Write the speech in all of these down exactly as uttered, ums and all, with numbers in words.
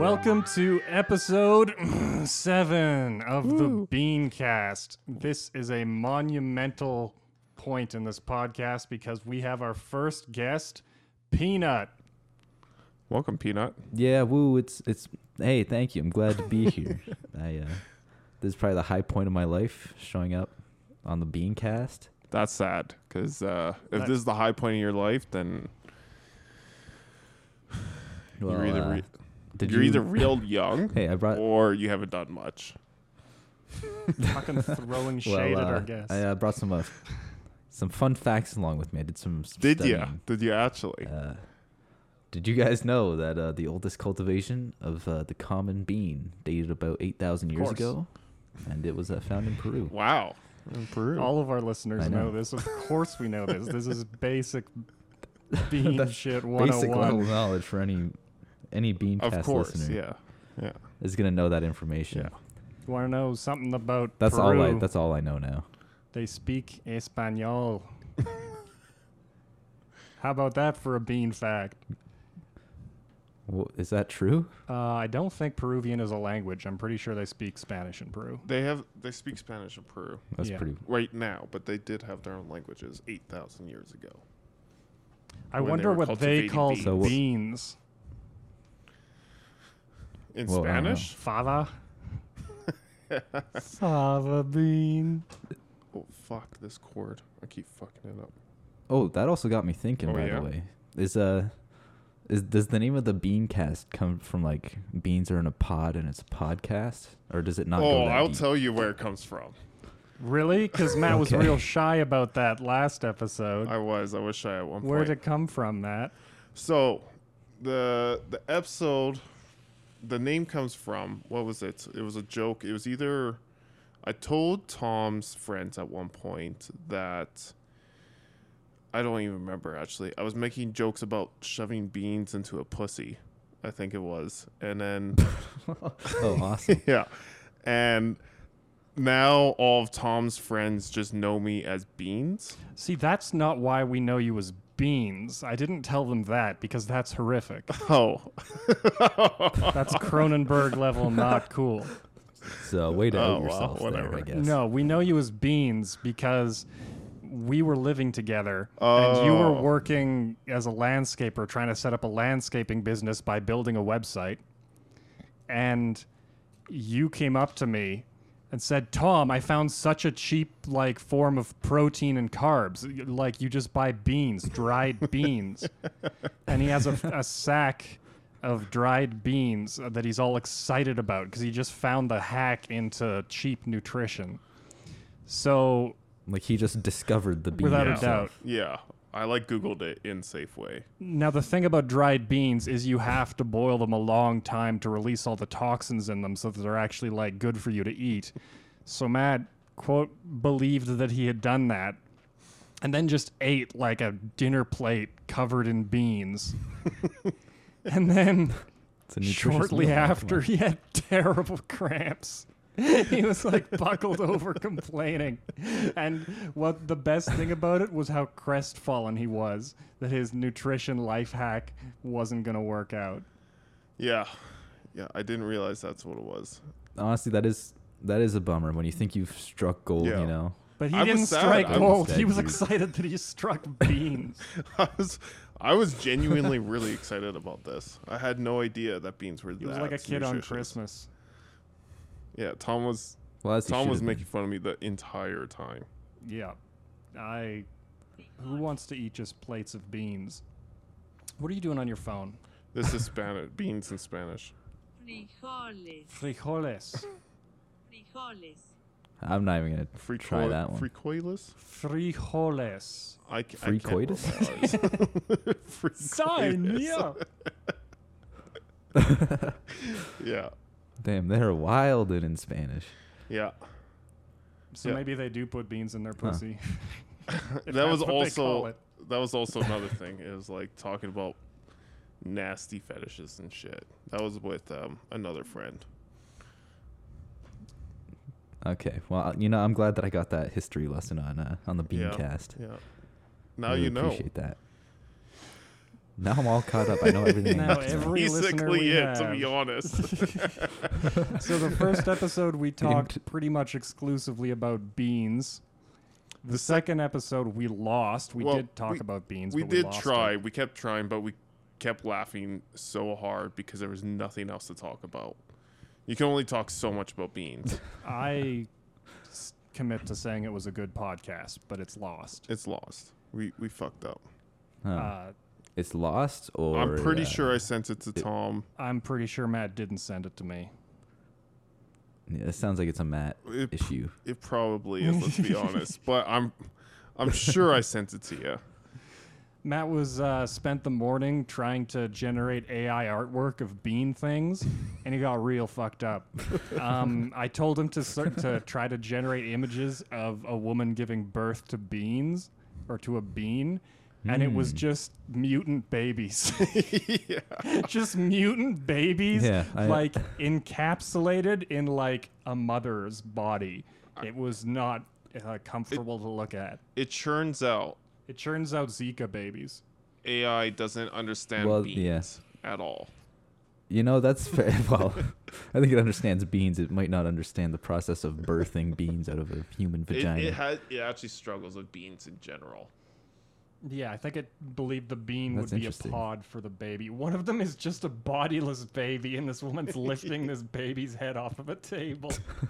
Welcome to episode seven of Woo. the Beancast. This is a monumental point in this podcast because we have our first guest, Peanut. Welcome, Peanut. Yeah, woo, it's it's hey, thank you. I'm glad to be here. I uh this is probably the high point of my life, showing up on the Beancast. That's sad, because uh, if That- this is the high point of your life, then Well, you're either uh, re- did you're you either real young Hey, I brought or you haven't done much. Fucking throwing shade well, at uh, our guest. I uh, brought some uh, some fun facts along with me. I did some, some Did you? studying. Did you actually? Uh, did you guys know that uh, the oldest cultivation of uh, the common bean dated about eight thousand years course. ago? And it was uh, found in Peru. Wow. In Peru. All of our listeners I know. know. this. Of course we know this. This is basic bean That's shit Basic level one oh one. knowledge for any any Beancast of course, listener yeah. Yeah. is going to know that information. Yeah. You want to know something about That's Peru? all I that's all I know now. They speak Espanol. How about that for a bean fact? Wha- Is that true? Uh, I don't think Peruvian is a language. I'm pretty sure they speak Spanish in Peru. They have they speak Spanish in Peru That's Yeah. pretty. right now, but they did have their own languages eight thousand years ago. I When they wonder were what they cultivating call beans. So what- beans. In Well, I don't know. Spanish? Fava. Fava bean. Oh, fuck this cord. I keep fucking it up. Oh, that also got me thinking. Oh, by yeah? the way, is uh, is does the name of the Beancast come from like beans are in a pod and it's a podcast, or does it not? go Oh, that I'll deep? tell you where it comes from. Really? Because Matt was Okay. real shy about that last episode. I was. I was shy at one point. Where'd it come from, Matt? So, the the episode, the name comes from, what was it? It was a joke. It was either, I told Tom's friends at one point that, I don't even remember actually. I was making jokes about shoving beans into a pussy, I think it was. And then, Oh, awesome! yeah. And now all of Tom's friends just know me as Beans. See, that's not why we know you as beans. I didn't tell them that because that's horrific. Oh. That's Cronenberg level not cool. So way to Oh, out well, yourself there, whatever. I guess. No, we know you as beans because we were living together and you were Oh. working as a landscaper trying to set up a landscaping business by building a website. And you came up to me and said, "Tom, I found such a cheap like form of protein and carbs. Y- Like you just buy beans, dried beans." And he has a, a sack of dried beans uh, that he's all excited about because he just found the hack into cheap nutrition. So, Like he just discovered the bean. without a himself. doubt. Yeah. I like Googled it in Safeway. Now, the thing about dried beans is you have to boil them a long time to release all the toxins in them so that they're actually like good for you to eat. So Matt, quote, believed that he had done that and then just ate like a dinner plate covered in beans. And then It's a nutritious shortly meal, come after, on. he had terrible cramps. He was like buckled over complaining. And what the best thing about it was how crestfallen he was that his nutrition life hack wasn't going to work out. Yeah. Yeah, I didn't realize that's what it was. honestly, that is that is a bummer when you think you've struck gold. Yeah. You know. But he I was didn't sad. strike I was gold. He sad, was dude. excited that he struck beans. I was I was genuinely really excited about this. I had no idea that beans were He that was like a kid on nutritious. Christmas. Yeah, Tom was Well, as he Tom should was have been. making fun of me the entire time. Yeah. I. Who wants to eat just plates of beans? What are you doing on your phone? This is Spanish. Beans in Spanish. Frijoles. Frijoles. Frijoles. I'm not even gonna Free try that one. Frijoles? Frijoles. I, ca- Free I can't coitus? remember. Free Sign coitus. me up. Yeah. Damn, they're wild in Spanish. Yeah. So Yeah. maybe they do put beans in their pussy. If that was that's what they call also it. that was also another thing. It was like talking about nasty fetishes and shit. That was with um, another friend. Okay, well, you know, I'm glad that I got that history lesson on uh, on the Yeah. Beancast. Yeah. Now Really you know. Appreciate that. Now I'm all caught up. I know everything. Now I need to know. every listener Basically we it, to have. be honest. So the first episode we talked Int- pretty much exclusively about beans. The second episode we lost. We Well, did talk we- about beans. we but did lost try. it. We kept trying, but we kept laughing so hard because there was nothing else to talk about. You can only talk so much about beans. I s- commit to saying it was a good podcast, but it's lost. It's lost. We we fucked up. Huh. Uh, It's lost, or I'm pretty uh, sure I sent it to it- Tom. I'm pretty sure Matt didn't send it to me. Yeah, it sounds like it's a Matt It, issue. it probably is, let's be honest. But I'm I'm sure I sent it to you. Matt was uh, spent the morning trying to generate A I artwork of bean things, and he got real fucked up. Um, I told him to start to try to generate images of a woman giving birth to beans or to a bean, and it was Hmm. just mutant babies, Yeah. just mutant babies, Yeah, I- like encapsulated in like a mother's body. It was not uh, comfortable to look at. It turns out It turns out Zika babies. A I doesn't understand Well, beans at all. You know, that's fair. Well, I think it understands beans. It might not understand the process of birthing beans out of a human It, vagina. it, has, it actually struggles with beans in general. Yeah, I think it believed the bean That's would be a interesting. pod for the baby. One of them is just a bodiless baby, and this woman's lifting this baby's head off of a table.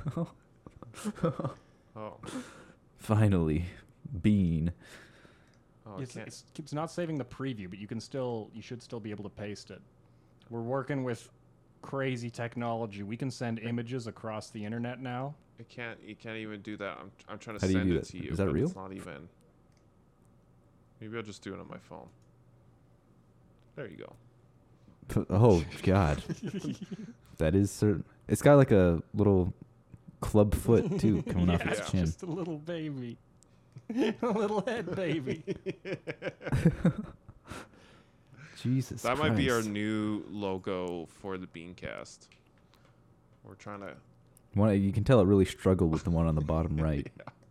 Oh, Finally, bean. oh I It's, can't. it's, it's not saving the preview, but you can still, you should still be able to paste it. We're working with crazy technology. We can send images across the internet now. I can't. You can't even do that. I'm. I'm trying to How do you send do it that? to you. Is that but real? It's not even. Maybe I'll just do it on my phone. There you go. P- Oh God, that is certain. It's got like a little club foot too coming yeah, off its it's chin. just a little baby. A little head baby. Jesus, That might be our Christ. new logo for the Beancast. We're trying to. One, you can tell it really struggled with the one on the bottom right.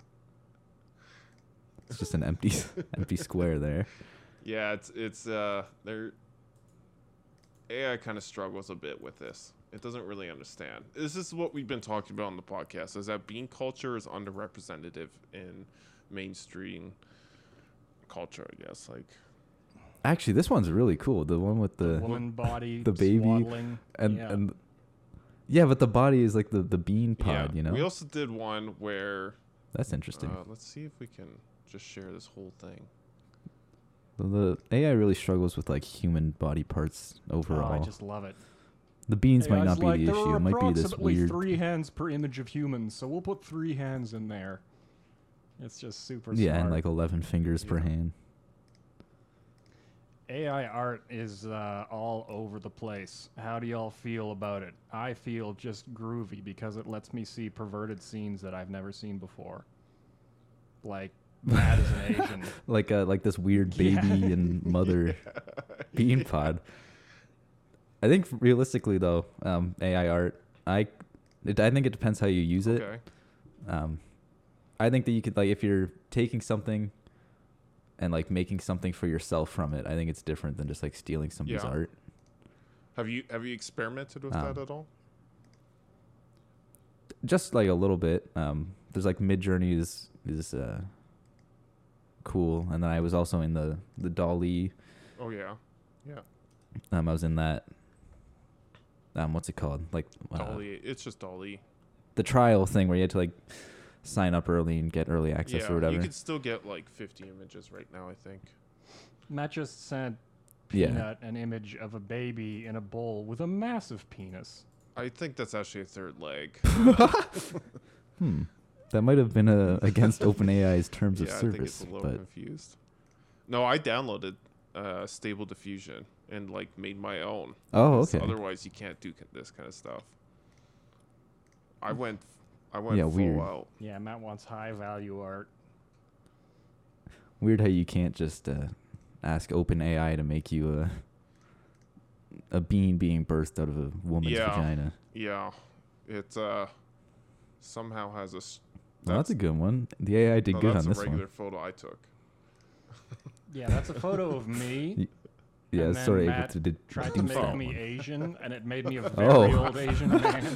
It's just an empty, empty square there. Yeah, it's it's uh, they're A I kind of struggles a bit with this. It doesn't really understand. This is what we've been talking about on the podcast: is that bean culture is underrepresented in mainstream culture. I guess like. Actually, this one's really cool. The one with the Woman body, the baby swaddling. and yeah. and yeah, but the body is like the the bean pod. yeah. You know, We also did one where. that's interesting. Uh, let's see if we can just share this whole thing. the, the A I really struggles with like human body parts Oh, overall. I just love it. The beans might A I's not be like, the there issue. are It might be this approximately weird. three hands per image of humans, so we'll put three hands in there. It's just super Yeah, smart. and like eleven fingers per Yeah. hand. A I art is uh, all over the place. How do y'all feel about it? I feel just groovy because it lets me see perverted scenes that I've never seen before. Like, Matt is an Asian. Like uh, like this weird baby Yeah. and mother bean pod. I think realistically though, um, A I art, I, it, I think it depends how you use it. Okay. Um, I think that you could like if you're taking something and like making something for yourself from it, I think it's different than just like stealing somebody's Yeah. art. Have you have you experimented with Um, that at all? Just like a little bit. Um, there's like Mid Journey is is uh, cool, and then I was also in the the Dolly. Oh yeah, yeah. Um, I was in that. Um, what's it called? Like uh, Dolly. It's just Dolly. the trial thing where you had to like sign up early and get early access Yeah, or whatever. you could still get like fifty images right now. I think. Matt just sent Yeah. Peanut an image of a baby in a bowl with a massive penis. I think that's actually a third leg. Hmm. That might have been uh, against OpenAI's terms yeah, of I think it's service, a little but confused. No, I downloaded uh, Stable Diffusion and like made my own. oh, 'cause okay. Otherwise, you can't do c- this kind of stuff. I went. I went Yeah, full weird. out. Yeah, Matt wants high value art. Weird how you can't just uh, ask OpenAI to make you a a bean being birthed out of a woman's Yeah. vagina. Yeah, it uh, somehow has a. s- Well, that's a good one. The A I did no, good that's on a this regular one. photo I took. Yeah, that's a photo of me. Yeah, and sort of then able Matt to do, tried do to make that me one. Asian, and it made me a very Oh. old Asian man.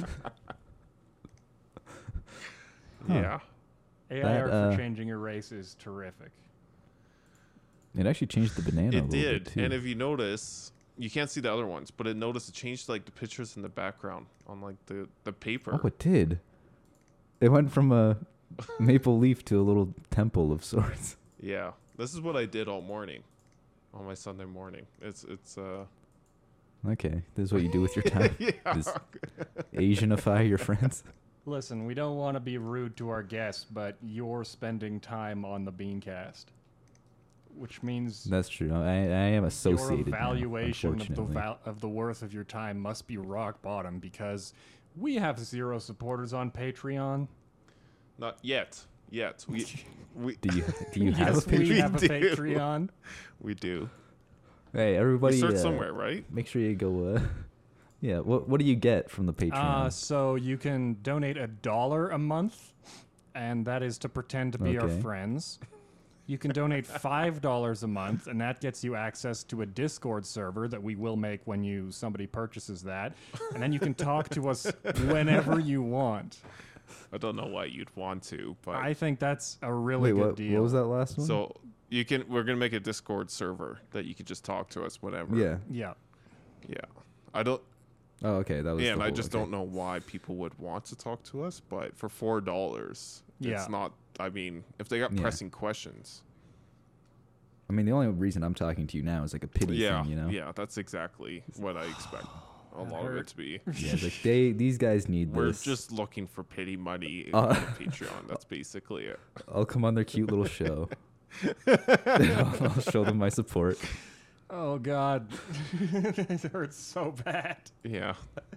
Yeah. A I That, art uh, for changing your race is terrific. It actually changed the banana a It little did. bit too. And if you notice, you can't see the other ones, but it noticed it changed like the pictures in the background on like the, the paper. Oh, it did. It went from a maple leaf to a little temple of sorts. Yeah. This is what I did all morning. On my Sunday morning. It's it's uh Okay, this is what you do with your time. yeah. Just Asianify your friends. Listen, we don't want to be rude to our guests, but you're spending time on the Beancast, which means That's true. I, I am your associated now, evaluation of the unfortunately. val- of the worth of your time must be rock bottom because we have zero supporters on Patreon. Not yet. Yet. We we Do you do you have yes, a Patreon? we have a do. Patreon. we do. Hey, everybody! We start uh, somewhere, right? Make sure you go. Uh, yeah. What What do you get from the Patreon? Uh, so you can donate a dollar a month, and that is to pretend to be our Okay. friends. You can donate five dollars a month, and that gets you access to a Discord server that we will make when you somebody purchases that, and then you can talk to us whenever you want. I don't know why you'd want to, but I think that's a really Wait, good what, deal. what was that last one? so you can we're gonna make a Discord server that you can just talk to us whenever. yeah. Yeah. Yeah. I don't Oh, okay. That was. yeah, the and I whole- just okay. don't know why people would want to talk to us, but for four dollars Yeah. it's not I mean, if they got Yeah. pressing questions. I mean, the only reason I'm talking to you now is like a pity Yeah, thing, you know? yeah, that's exactly what I expect a That lot of it hurt. to be. Yeah, it's like they these guys need We're this. just looking for pity money Uh, on Patreon. That's basically it. I'll come on their cute little show. I'll, I'll show them my support. Oh God, it hurts so bad. Yeah.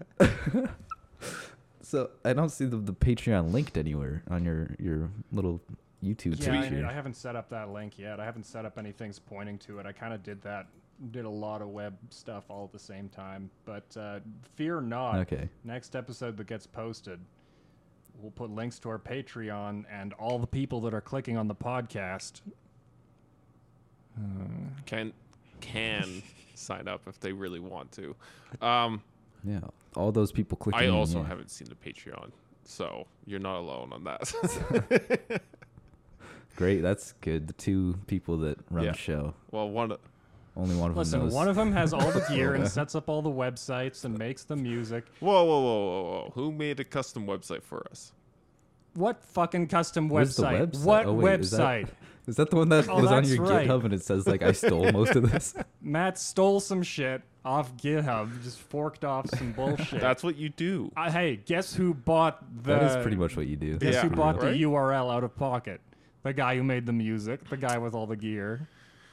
So I don't see the, the Patreon linked anywhere on your your little YouTube Yeah, page I, here. I haven't set up that link yet. I haven't set up anything's pointing to it. I kind of did that, did a lot of web stuff all at the same time. But uh, fear not. Okay. Next episode that gets posted, we'll put links to our Patreon and all the people that are clicking on the podcast. Can can sign up if they really want to. Um Yeah. All those people clicking. I in, also yeah. haven't seen the Patreon, so you're not alone on that. Great. That's good. The two people that run Yeah. the show. well, one Only one of them Listen, knows. one of them has all the gear and sets up all the websites and makes the music. Whoa, whoa, whoa, whoa, whoa. Who made a custom website for us? What fucking custom Where's the website? website? What Oh, wait, is that- website? Is that the one that Oh, was on that's your right. GitHub and it says like I stole most of this? Matt stole some shit off GitHub, just forked off some bullshit. That's what you do. Uh, hey, guess who bought the? that is pretty much what you do. Guess Yeah. who bought Right? the U R L out of pocket? The guy who made the music, the guy with all the gear.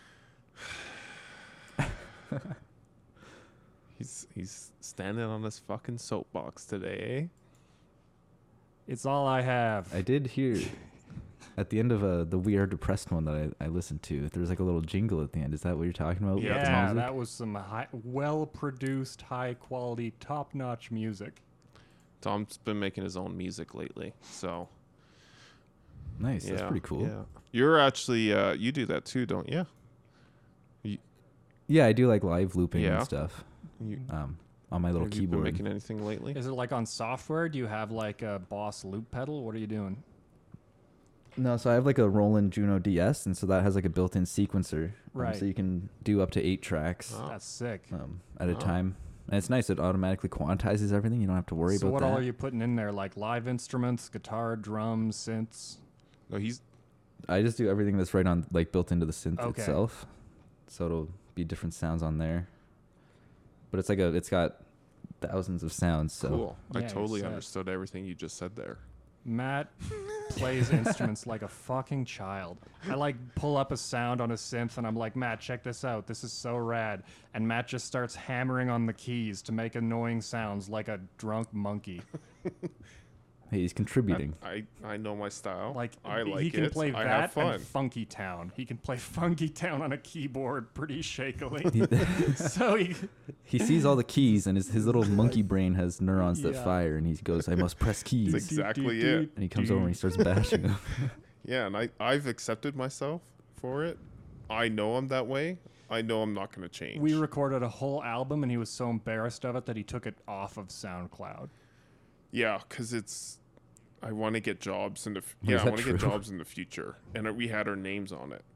He's he's standing on this fucking soapbox today. Eh? It's all I have. I did hear at the end of uh, the We Are Depressed one that I, I listened to, there's like a little jingle at the end. Is that what you're talking about? with the yeah, music? that was some high, well-produced, high-quality, top-notch music. Tom's been making his own music lately, so Nice. yeah, That's pretty cool. Yeah, you're actually uh, you do that too, don't you? Yeah, I do like live looping Yeah. and stuff You um, on my little have you been keyboard. making anything lately? Is it like on software? Do you have like a Boss loop pedal? What are you doing? No, so I have like a Roland Juno D S, and so that has like a built-in sequencer. um, Right. so you can do up to eight tracks Oh. That's sick. um, at a Oh. time. And it's nice. It automatically quantizes everything. You don't have to worry So about what that. all are you putting in there? Like live instruments, guitar, drums, synths? No, he's I just do everything that's right on, like built into the synth Okay. itself. So it'll be different sounds on there. But it's like a, it's got thousands of sounds. So cool. I Yeah, you totally said. understood everything you just said there. Matt plays instruments like a fucking child. I like pull up a sound on a synth and I'm like, Matt, check this out. This is so rad. And Matt just starts hammering on the keys to make annoying sounds like a drunk monkey. hey, he's contributing. I, I I know my style. Like I he like can it. play I have that fun. and Funky Town. He can play Funky Town on a keyboard pretty shakily. He, so he he sees all the keys, and his, his little monkey brain has neurons that Yeah. fire, and he goes, I must press keys. That's exactly it. And he comes over and he starts bashing them. Yeah, and I I've accepted myself for it. I know I'm that way, I know I'm not going to change. We recorded a whole album, and he was so embarrassed of it that he took it off of SoundCloud. Yeah, because it's. I want to get jobs in the. F- Is yeah, I that want to get true? jobs in the future, and we had our names on it.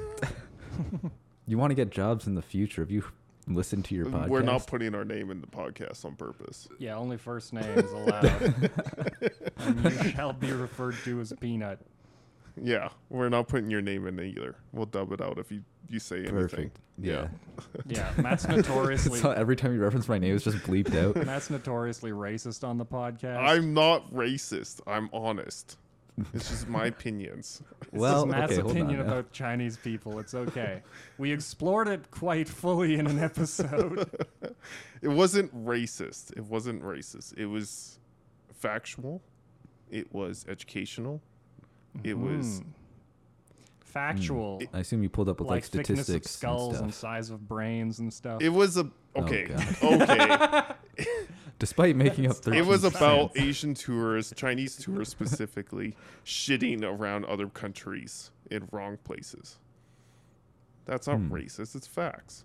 You want to get jobs in the future? Have you listened to your podcast? We're not putting our name in the podcast on purpose. Yeah, only first names allowed. And you shall be referred to as Peanut. Yeah, we're not putting your name in either. We'll dub it out if you, you say anything. Perfect. Yeah. Yeah, Matt's notoriously So every time you reference my name, it's just bleeped out. Matt's notoriously racist on the podcast. I'm not racist. I'm honest. It's just my opinions. Well, This is Matt's okay, hold on opinion now. about Chinese people. It's okay. We explored it quite fully in an episode. It wasn't racist. It wasn't racist. It was factual. It was educational. It was Mm. factual, I assume you pulled up with like like thickness of statistics skulls and and, stuff. size of brains and stuff. it was a okay. God. Okay. Despite making up thirteen It was about percent. Asian tourists, Chinese tourists specifically, shitting around other countries in wrong places. That's not Hmm. racist. It's facts.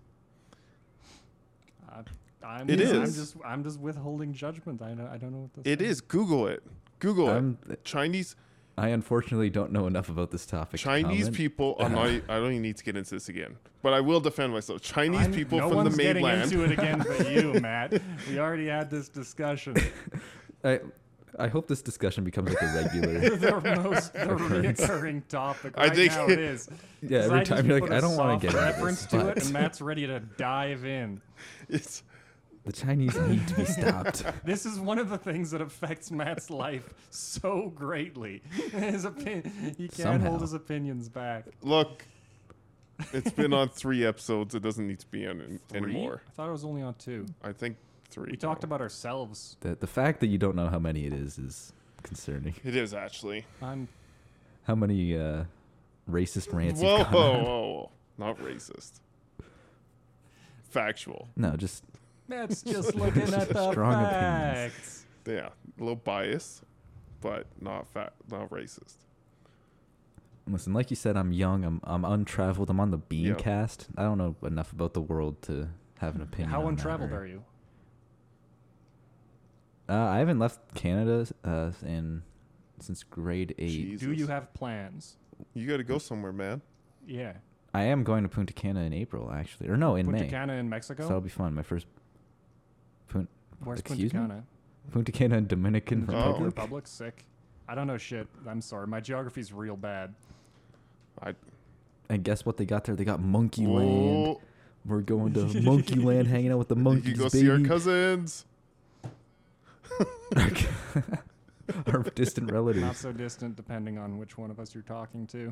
Uh, I'm, It I'm is. just I'm just withholding judgment. I don't I don't know what this It is. Google it. Google I'm- it. Chinese I unfortunately don't know enough about this topic. to Chinese comment. people. I'm not, I don't even need to get into this again, but I will defend myself. Chinese I'm- people no from one's the getting mainland. into it again but you, Matt. We already had this discussion. I, I hope this discussion becomes like a regular. the most the Occurrence. reoccurring topic I right think- now it is. Yeah, 'Cause every I just time you're like, put a I don't want soft to get into reference this, to but it, and Matt's ready to dive in. It's, the Chinese need to be stopped. This is one of the things that affects Matt's life so greatly. His opinion, he can't Somehow. hold his opinions back. look, it's been on three episodes. It doesn't need to be on an- Three? anymore. I thought it was only on two. I think three. We talked now. about ourselves. The the fact that you don't know how many it is is concerning. It is actually. I'm How many uh, racist rants Whoa, you've whoa, gone on. whoa, whoa! Not racist. Factual. No, just Matt's just looking at the Strong opinions. facts. Yeah, a little biased, but not fat, not racist. listen. Like you said, I'm young. I'm I'm untraveled. I'm on the Yeah. Beancast. I don't know enough about the world to have an opinion. How on untraveled that, are you? Uh, I haven't left Canada uh, in since grade eight. Jesus. Do you have plans? You got to go somewhere, man. Yeah. I am going to Punta Cana in April, actually, or no, in Punta May. Cana in So Mexico? that'll be fun. My first Pun- Where's excuse Punta me? Cana? Punta Cana in Dominican Oh. Republic. Republic? Sick. I don't know shit. I'm sorry. My geography's real bad. I. And guess what they got there? They got Monkey Land. Whoa. We're going to Monkey Land, hanging out with the You monkeys, can go baby. see our cousins. Our distant relatives. Not so distant, depending on which one of us you're talking to.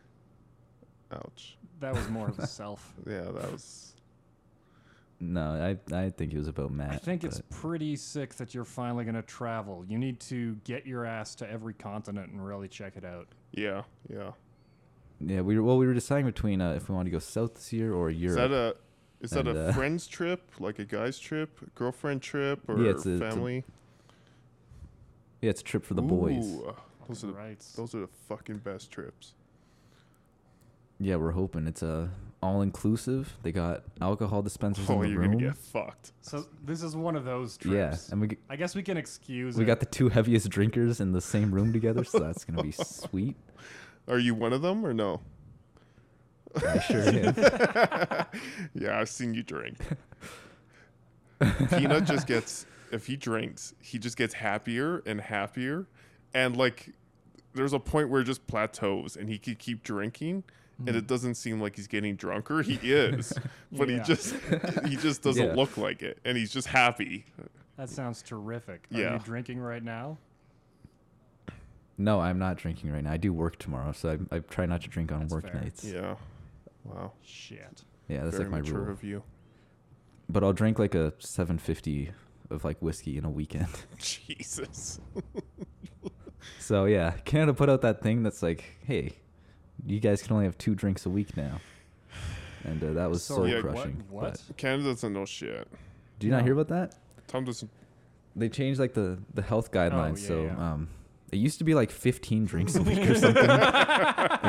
Ouch. That was more of a self. Yeah, that was. No, I I think it was about Matt. I think it's but- pretty sick that you're finally going to travel. You need to get your ass to every continent and really check it out. Yeah, yeah. yeah. We were, well, we were deciding between uh, if we want to go south this year or Is Europe. that a is that And, a uh, friend's trip, like a guy's trip, girlfriend trip, or Yeah, it's a- it's a family? yeah, it's a trip for the boys. Ooh, those are the, Right. those are the fucking best trips. Yeah, we're hoping it's uh, all inclusive. They got alcohol dispensers Oh, in the you're room. gonna get fucked. So this is one of those yeah, trips. and we g- I guess we can excuse we it. got the two heaviest drinkers in the same room together, so that's gonna be sweet. Are you one of them or no? I sure am. Yeah, I've seen you drink. Peanut just gets, if he drinks, he just gets happier and happier. And like, there's a point where it just plateaus and he could keep drinking and it doesn't seem like he's getting drunker. He is, but Yeah. he just, he just doesn't Yeah. look like it. And he's just happy. That sounds terrific. Are Yeah. you drinking right now? No, I'm not drinking right now. I do work tomorrow, so I, I try not to drink on That's work fair. nights. Yeah, Yeah. Wow. Shit. that's Very like my mature rule. of you. But I'll drink like a seven fifty of like whiskey in a weekend. Jesus. So yeah, Canada put out that thing that's like, hey, you guys can only have two drinks a week now, and uh, that was soul Sorry, Yeah, crushing. What? what? But Canada doesn't know shit. do you not No. hear about that? Tom doesn't. They changed like the the health guidelines. yeah, so yeah. um, it used to be like fifteen drinks a week or something. It was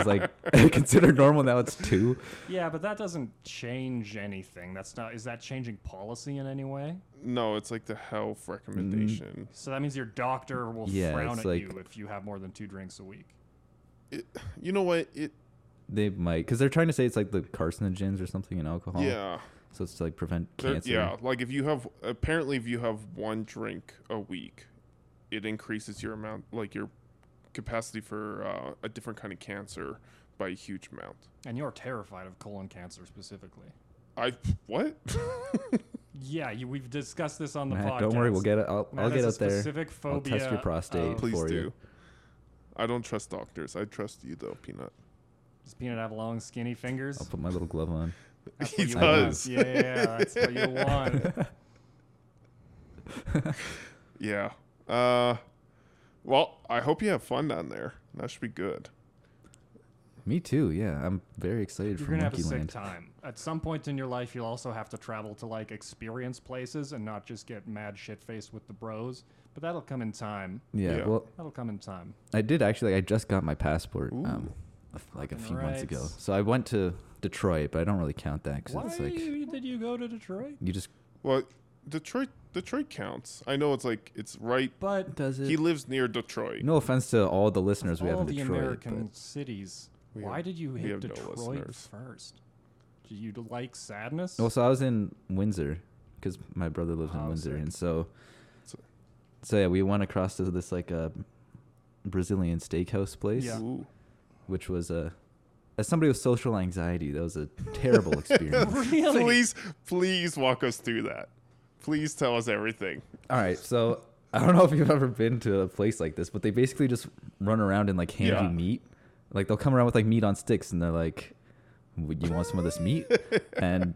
like considered normal. Now it's two. Yeah, but that doesn't change anything. That's not. Is that changing policy in any way? No, it's like the health recommendation. So that means your doctor will Yeah, frown it's at like- you if you have more than two drinks a week. It, you know what? It They might, because they're trying to say it's like the carcinogens or something in alcohol. yeah. So it's to like prevent There- cancer. yeah, like if you have apparently if you have one drink a week, it increases your amount, like your capacity for uh, a different kind of cancer by a huge amount. And you're terrified of colon cancer specifically. I what? Yeah, you, we've discussed this on the Matt, podcast. don't worry, we'll get it. I'll, Matt I'll has get a out there. specific I'll phobia. test your prostate. of- Please for do. you. I don't trust doctors. I trust you though, Peanut. Does Peanut have long, skinny fingers? I'll put my little glove on. That's He what you does. Want. Yeah, yeah, that's what you want. Yeah. Uh, well, I hope you have fun down there. That should be good. Me too. Yeah, I'm very excited You're for gonna have a Monkey sick Land. time. At some point in your life, you'll also have to travel to like experience places and not just get mad shit faced with the bros. But that'll come in time. Yeah, Yeah. well, That'll come in time. I did actually. Like, I just got my passport Ooh. um, a f- like a Fucking few months ago. rights. So I went to Detroit, but I don't really count that because Why it's like did you go to Detroit? you just Well, Detroit, Detroit counts. I know it's like it's right. But does it. He lives near Detroit. No offense to all the listeners we have all in the Detroit, American cities. We Why have- did you we hit have no Detroit listeners. first? Do you like sadness? but well, so I was in Windsor because my brother lives in Oh, Windsor, sick. and so So- so yeah, we went across to this like a Brazilian steakhouse place, Yeah. Ooh. which was a as somebody with social anxiety, that was a terrible experience. Really? Please, please walk us through that. Please tell us everything. All right, so I don't know if you've ever been to a place like this, but they basically just run around and like hand Yeah. you meat. Like they'll come around with like meat on sticks, and they're like, "Would you want some of this meat?" And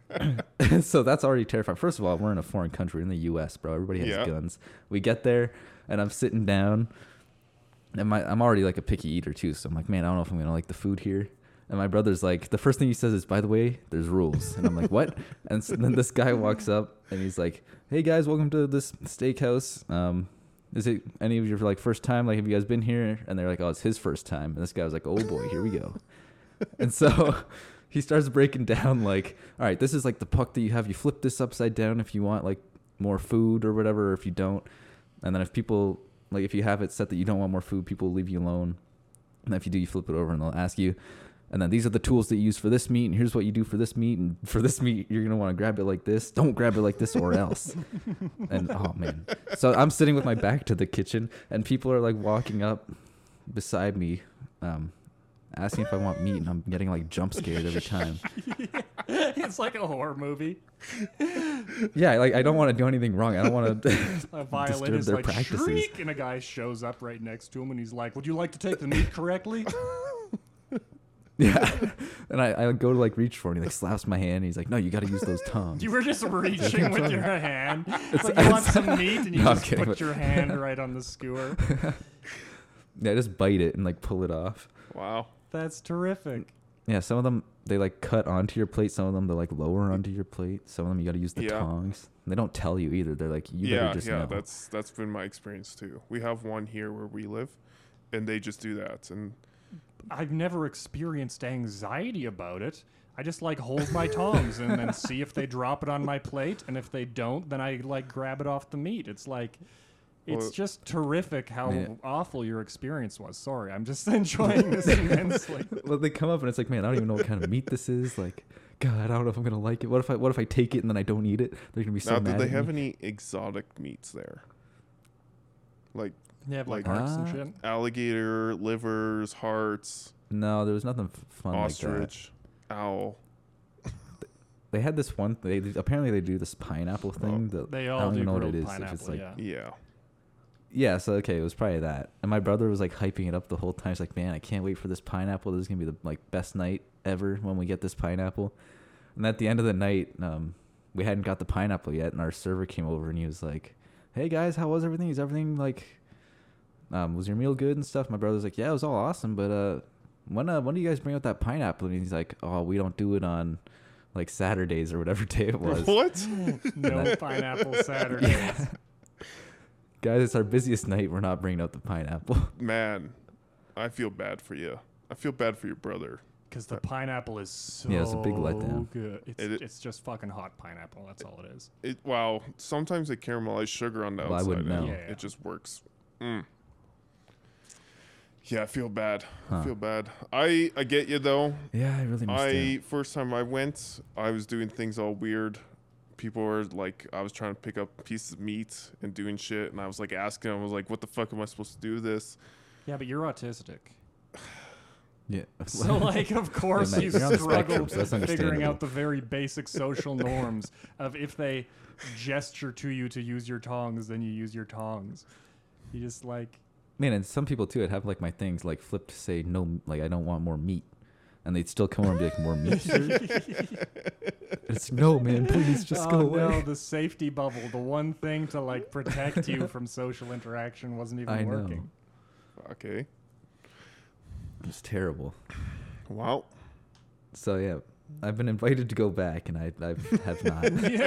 so that's already terrifying. First of all, we're in a foreign country, in the U S, bro. Everybody has Yeah. guns. We get there, and I'm sitting down, and my I'm already like a picky eater too, so I'm like, man, I don't know if I'm gonna like the food here. And my brother's like, the first thing he says is, by the way, there's rules. And I'm like, what? And so then this guy walks up and he's like, hey guys, welcome to this steakhouse. Um, is it any of your like first time? Like, have you guys been here? And they're like, oh, it's his first time. And this guy was like, oh boy, here we go. And so he starts breaking down like, all right, this is like the puck that you have. You flip this upside down if you want like more food or whatever, or if you don't. And then if people, like if you have it set that you don't want more food, people will leave you alone. And if you do, you flip it over and they'll ask you. And then these are the tools that you use for this meat, and here's what you do for this meat. And for this meat, you're gonna want to grab it like this. Don't grab it like this, or else. And oh man, so I'm sitting with my back to the kitchen, and people are like walking up beside me, um, asking if I want meat, and I'm getting like jump scared every time. It's like a horror movie. Yeah, like I don't want to do anything wrong. I don't want to. A violin Disturb is their like practices. shriek, and a guy shows up right next to him, and he's like, "Would you like to take the meat correctly?" Yeah, and I, I go to like reach for it, and he like slaps my hand. And he's like, "No, you got to use those tongs." You were just reaching with your hand. It's like you it's- want some meat, and you No, I'm just kidding, put but- your hand right on the skewer. Yeah, I just bite it and like pull it off. Wow. That's terrific. Yeah, some of them they like cut onto your plate. Some of them they like lower onto your plate. Some of them you got to use the Yeah. tongs. They don't tell you either. They're like, you yeah, better just yeah. know. That's that's been my experience too. We have one here where we live, and they just do that. And I've never experienced anxiety about it. I just like hold my tongs and then see if they drop it on my plate, and if they don't, then I like grab it off the meat. It's like, it's Well- just terrific how Yeah. awful your experience was. Sorry, I'm just enjoying this immensely. Well, they come up and it's like, man, I don't even know what kind of meat this is. Like, God, I don't know if I'm gonna like it. What if I what if I take it and then I don't eat it? They're gonna be so now, mad. do they at have me. any exotic meats there? Like They have like, Like- hearts and Ah. shit. alligator, livers, hearts, No, there was nothing f- fun like that. ostrich, owl. They had this one. They apparently they do this pineapple thing. that They I all don't do even know what grilled it is. If pineapple. it's like yeah. Yeah. yeah, so okay, it was probably that. And my brother was like hyping it up the whole time. He's like, man, I can't wait for this pineapple. This is gonna be the like best night ever when we get this pineapple. And at the end of the night, um, we hadn't got the pineapple yet, and our server came over and he was like, hey guys, how was everything? Is everything like, um, was your meal good and stuff? My brother was like, yeah, it was all awesome, but uh, when uh, when do you guys bring out that pineapple? And he's like, oh, we don't do it on like Saturdays or whatever day it was. What? No pineapple Saturdays. Guys, it's our busiest night. We're not bringing out the pineapple. Man, I feel bad for you. I feel bad for your brother. Because the pineapple is so Yeah, it's a big letdown. good. It's, It- it's just fucking hot pineapple. That's all it is. It wow. Sometimes they caramelize sugar on the Well, I outside. wouldn't and know. Yeah, yeah. It just works. Mm. Yeah, I feel bad. I Huh. feel bad. I I get you though. Yeah, I really missed I out. first time I went, I was doing things all weird. People were like, I was trying to pick up pieces of meat and doing shit, and I was like asking them, I was like, "What the fuck am I supposed to do this?" Yeah, but you're autistic. Yeah. So, like, of course mate, you you're on the struggle spectrum, so that's figuring understandable. out the very basic social norms of if they gesture to you to use your tongs, then you use your tongs. You just, like... Man, and some people too, I'd have like my things like flipped to say no, like I don't want more meat, and they'd still come over and be like, more meat, sir? It's no, man, please just oh, go away. no, the safety bubble, the one thing to, like, protect you from social interaction wasn't even I know. working. Okay. It's terrible. Wow. So yeah, I've been invited to go back, and I I have not.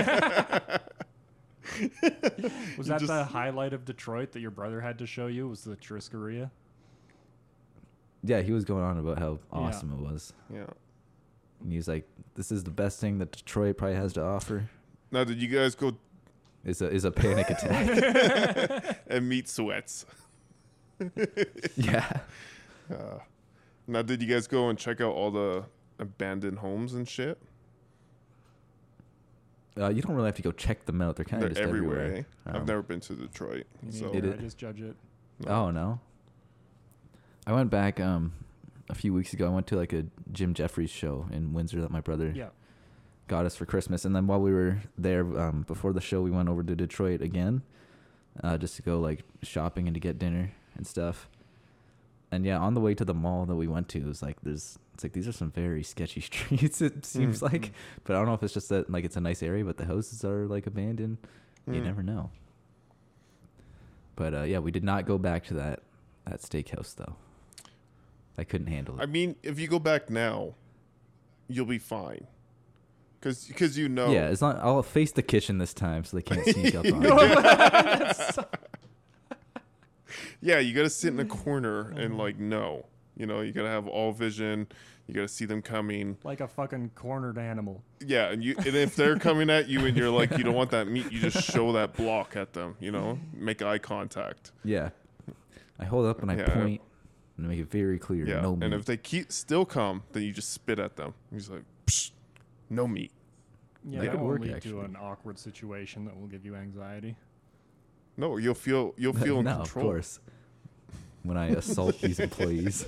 Was You that just- the highlight of Detroit that your brother had to show you? Was the Triskeria? Yeah, he was going on about how Yeah. awesome it was, Yeah. and he was like, "This is the best thing that Detroit probably has to offer." Now, did you guys go Is a is a panic attack. and meet sweats? Yeah. Uh, now, did you guys go and check out all the abandoned homes and shit? Uh, you don't really have to go check them out. They're kind They're of just everywhere. everywhere. eh? Um, I've never been to Detroit, Me so neither, It I is- just judge it. no. Oh no. I went back um a few weeks ago. I went to like a Jim Jeffries show in Windsor that my brother Yeah. got us for Christmas, and then while we were there um, before the show, we went over to Detroit again, uh, just to go like shopping and to get dinner and stuff. And yeah, on the way to the mall that we went to, it was like there's it's like these are some very sketchy streets. It seems Mm. like, but I don't know if it's just that like it's a nice area, but the houses are like abandoned. You Mm. never know. But uh, yeah, we did not go back to that that steakhouse though. I couldn't handle it. I mean, if you go back now, you'll be fine. Cause, cause you know. Yeah, as long I'll face the kitchen this time so they can't sneak up on me. Yeah, you gotta sit in a corner and like no, you know, you gotta have all vision. You gotta see them coming. Like a fucking cornered animal. Yeah, and you and if they're coming at you and you're like you don't want that meat, you just show that block at them. You know, make eye contact. Yeah. I hold up and I Yeah. point and make it very clear. Yeah, No and meat. if they keep still come, then you just spit at them. He's like, Psh, no meat. Yeah, That that could won't work, lead to actually. an awkward situation that will give you anxiety. No, you'll feel you'll feel in no, control. of course. When I assault these employees.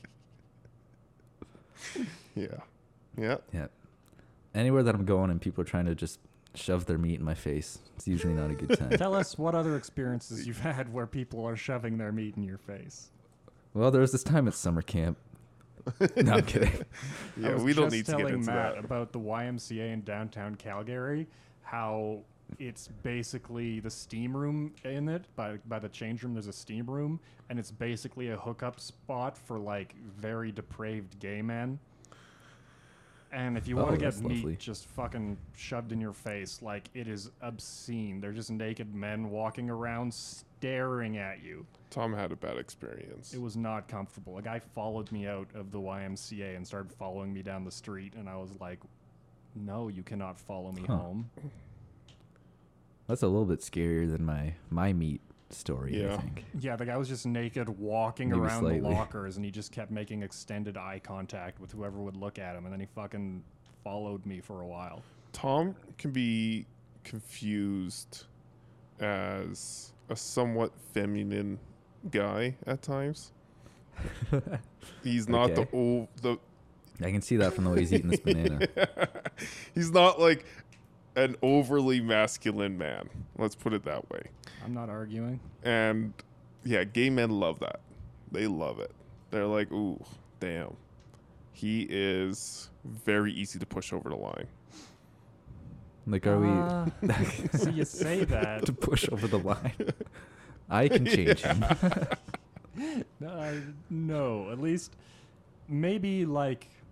Yeah, yeah. Yeah. Anywhere that I'm going and people are trying to just shove their meat in my face, it's usually not a good time. Tell us what other experiences you've had where people are shoving their meat in your face. Well, there was this time at summer camp. No, I'm kidding. Yeah, I was we don't just need to get telling into Matt that. about the Y M C A in downtown Calgary, how it's basically the steam room in it. By by the change room, there's a steam room, and it's basically a hookup spot for like very depraved gay men. And if you want Oh, to get that's meat lovely. just fucking shoved in your face, like it is obscene. They're just naked men walking around staring at you. Tom had a bad experience. It was not comfortable. A guy followed me out of the Y M C A and started following me down the street, and I was like, no, you cannot follow me Huh. home. That's a little bit scarier than my my meat story, Yeah. I think. Yeah, the guy was just naked walking Maybe around slightly. the lockers, and he just kept making extended eye contact with whoever would look at him, and then he fucking followed me for a while. Tom can be confused as a somewhat feminine guy at times. He's not the Okay. old the I can see that from the way he's eating this banana. he's not like an overly masculine man. Let's put it that way. I'm not arguing. And yeah, gay men love that. They love it. They're like, ooh, damn. He is very easy to push over the line. Like, are Uh, so you say we that. to push over the line? I can change him. Uh, no, at least maybe like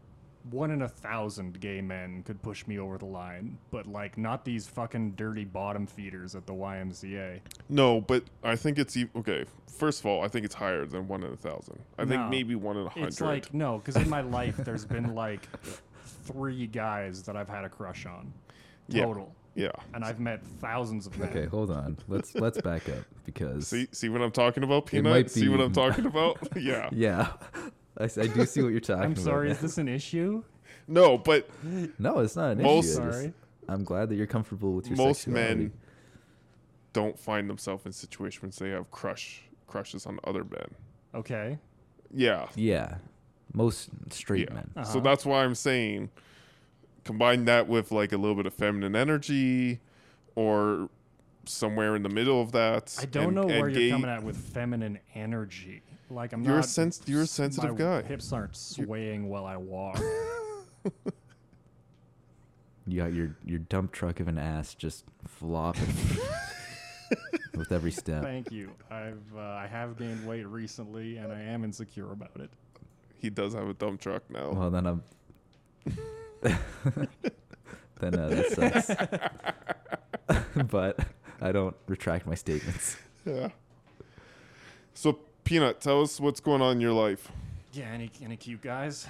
one in a thousand gay men could push me over the line, but like not these fucking dirty bottom feeders at the Y M C A. No, but I think it's e- okay. First of all, I think it's higher than one in a thousand. I think No. maybe one in a hundred. It's like no, because in my life there's been like three guys that I've had a crush on Yeah. total, yeah. and I've met thousands of men. Okay, hold on. Let's let's back up because See, see what I'm talking about, might Peanut. See what be- I'm talking about? Yeah. yeah, I, s- I do see what you're talking I'm about. sorry, now. is this an issue? No, but No, it's not an Most- issue. I just- Sorry. I'm glad that you're comfortable with your most sexuality. men don't find themselves in situations they have crush crushes on other men. Okay. Yeah. Yeah, most straight Yeah. men. Uh-huh. So that's why I'm saying combine that with like a little bit of feminine energy or somewhere in the middle of that. I don't and- know and where gay- you're coming at with feminine energy. Like I'm You're a not. sens- you're a sensitive my guy. Hips aren't swaying while I walk. You got your your dump truck of an ass just flopping with every step. Thank you. I've uh, I have gained weight recently, and I am insecure about it. He does have a dump truck now. Well, then I'm. then uh, that sucks. But I don't retract my statements. Yeah. So Peanut, tell us what's going on in your life. Yeah. Any any cute guys?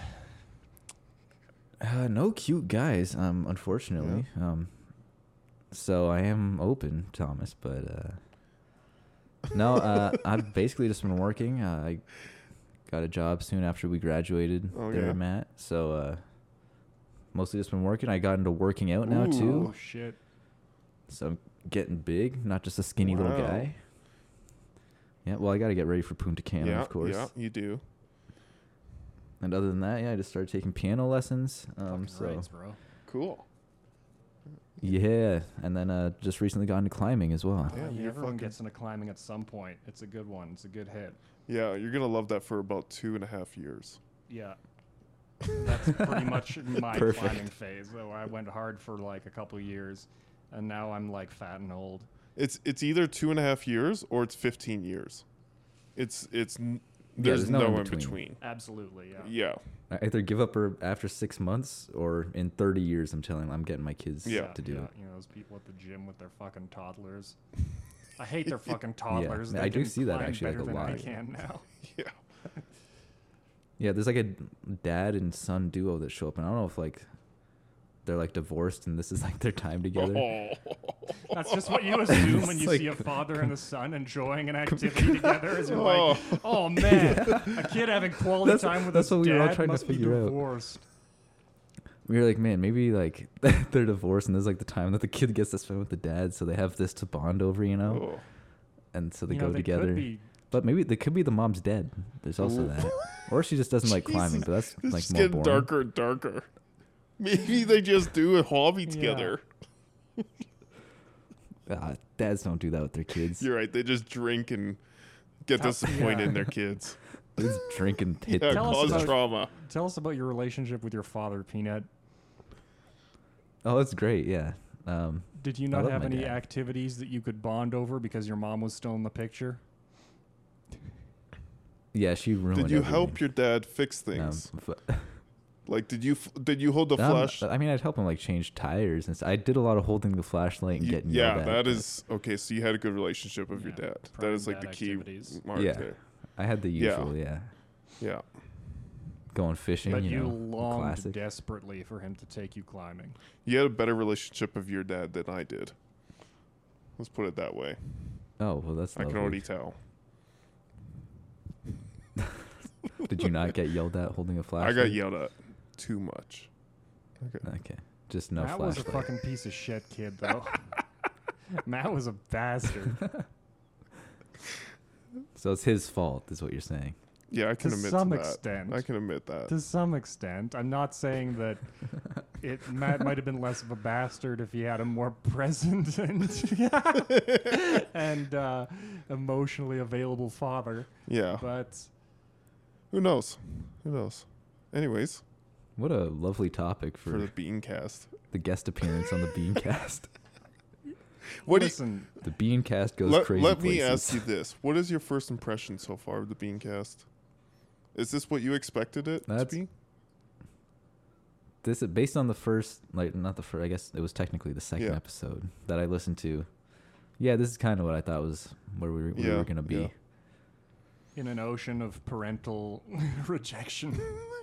Uh, no cute guys, um, unfortunately. Um, so I am open, Thomas, but uh, no, uh, I've basically just been working. Uh, I got a job soon after we graduated Oh, there yeah? at Matt, so uh, mostly just been working. I got into working out now Ooh. too, Oh shit. so I'm getting big, not just a skinny little Wow. guy. Yeah, well, I got to get ready for Punta Cana, yeah, of course. yeah, you do. And other than that, yeah, I just started taking piano lessons. Um, Fucking so rights, bro. Cool. yeah, and then uh, just recently got into climbing as well. Yeah, Uh, you're everyone fucking- gets into climbing at some point. It's a good one. It's a good hit. Yeah, you're gonna love that for about two and a half years. Yeah. That's pretty much my Perfect. climbing phase. So I went hard for like a couple years, and now I'm like fat and old. It's it's either two and a half years or it's fifteen years. It's it's n- Yeah, there's, there's no no, in in between. between. Absolutely, yeah. Yeah. I either give up or after six months or in thirty years. I'm telling. I'm getting my kids Yeah. to do yeah, it. You know those people at the gym with their fucking toddlers. I hate their fucking toddlers. I They do can see that climb actually, like, better a than I lot. can now. Yeah. Yeah, there's like a dad and son duo that show up, and I don't know if like they're like divorced and this is like their time together. Oh. That's just what you assume when It's you like- see a father and a son enjoying an activity together. Is you're Oh. like, oh man, a kid having quality That's- time with that's his what we were all dad trying to must be figure out. divorced. We were like, man, maybe like they're divorced, and there's like the time that the kid gets to spend with the dad, so they have this to bond over, you know, Oh. and so they You go know, they together. Could be, But maybe they could be the mom's dead. There's also Ooh. that, or she just doesn't like climbing, Jesus. but that's It's like just more getting boring. darker and darker. Maybe they just do a hobby together. Ah, dads don't do that with their kids. You're right. They just drink and get Tell- disappointed yeah. in their kids. They just drink and hit Yeah, them. Tell us cause about- trauma. tell us about your relationship with your father, Peanut. Oh, that's great. Yeah. Um, Did you I not love have my any dad. activities that you could bond over because your mom was still in the picture? yeah, she ruined. Did you everything. help your dad fix Um, things? but- Like, did you f- did you hold the um, flash? I mean, I'd help him like change tires and stuff. I did a lot of holding the flashlight and You- getting yeah, yelled at, that but is okay. So you had a good relationship with your Yeah, dad. That prime is like dad the key activities. mark Yeah. there. I had the Yeah. usual. Yeah. Yeah. Going fishing. But you, you know, longed classic. desperately for him to take you climbing. You had a better relationship with your dad than I did. Let's put it that way. Oh well, that's. I can lovely. already tell. Did you not get yelled at holding a I flashlight? got yelled at too much. Okay, just no Matt was flashlight. a fucking piece of shit kid, though. Matt was a bastard. So it's his fault, is what you're saying. Yeah, I can To admit some to that. extent. I can admit that. To some extent. I'm not saying that it Matt might have been less of a bastard if he had a more present and, and uh, emotionally available father. Yeah. But Who knows? Who knows? Anyways, What a lovely topic for, for, the Beancast. the guest appearance on the Beancast. What do you, listen, The Beancast goes let, crazy let me places. ask you this: what is your first impression so far of the Beancast? Is this what you expected it That's- to be? this is based on the first, like not the first. I guess it was technically the second Yeah. episode that I listened to. Yeah, this is kind of what I thought was where we were, where we Yeah, were gonna be. yeah. In an ocean of parental rejection.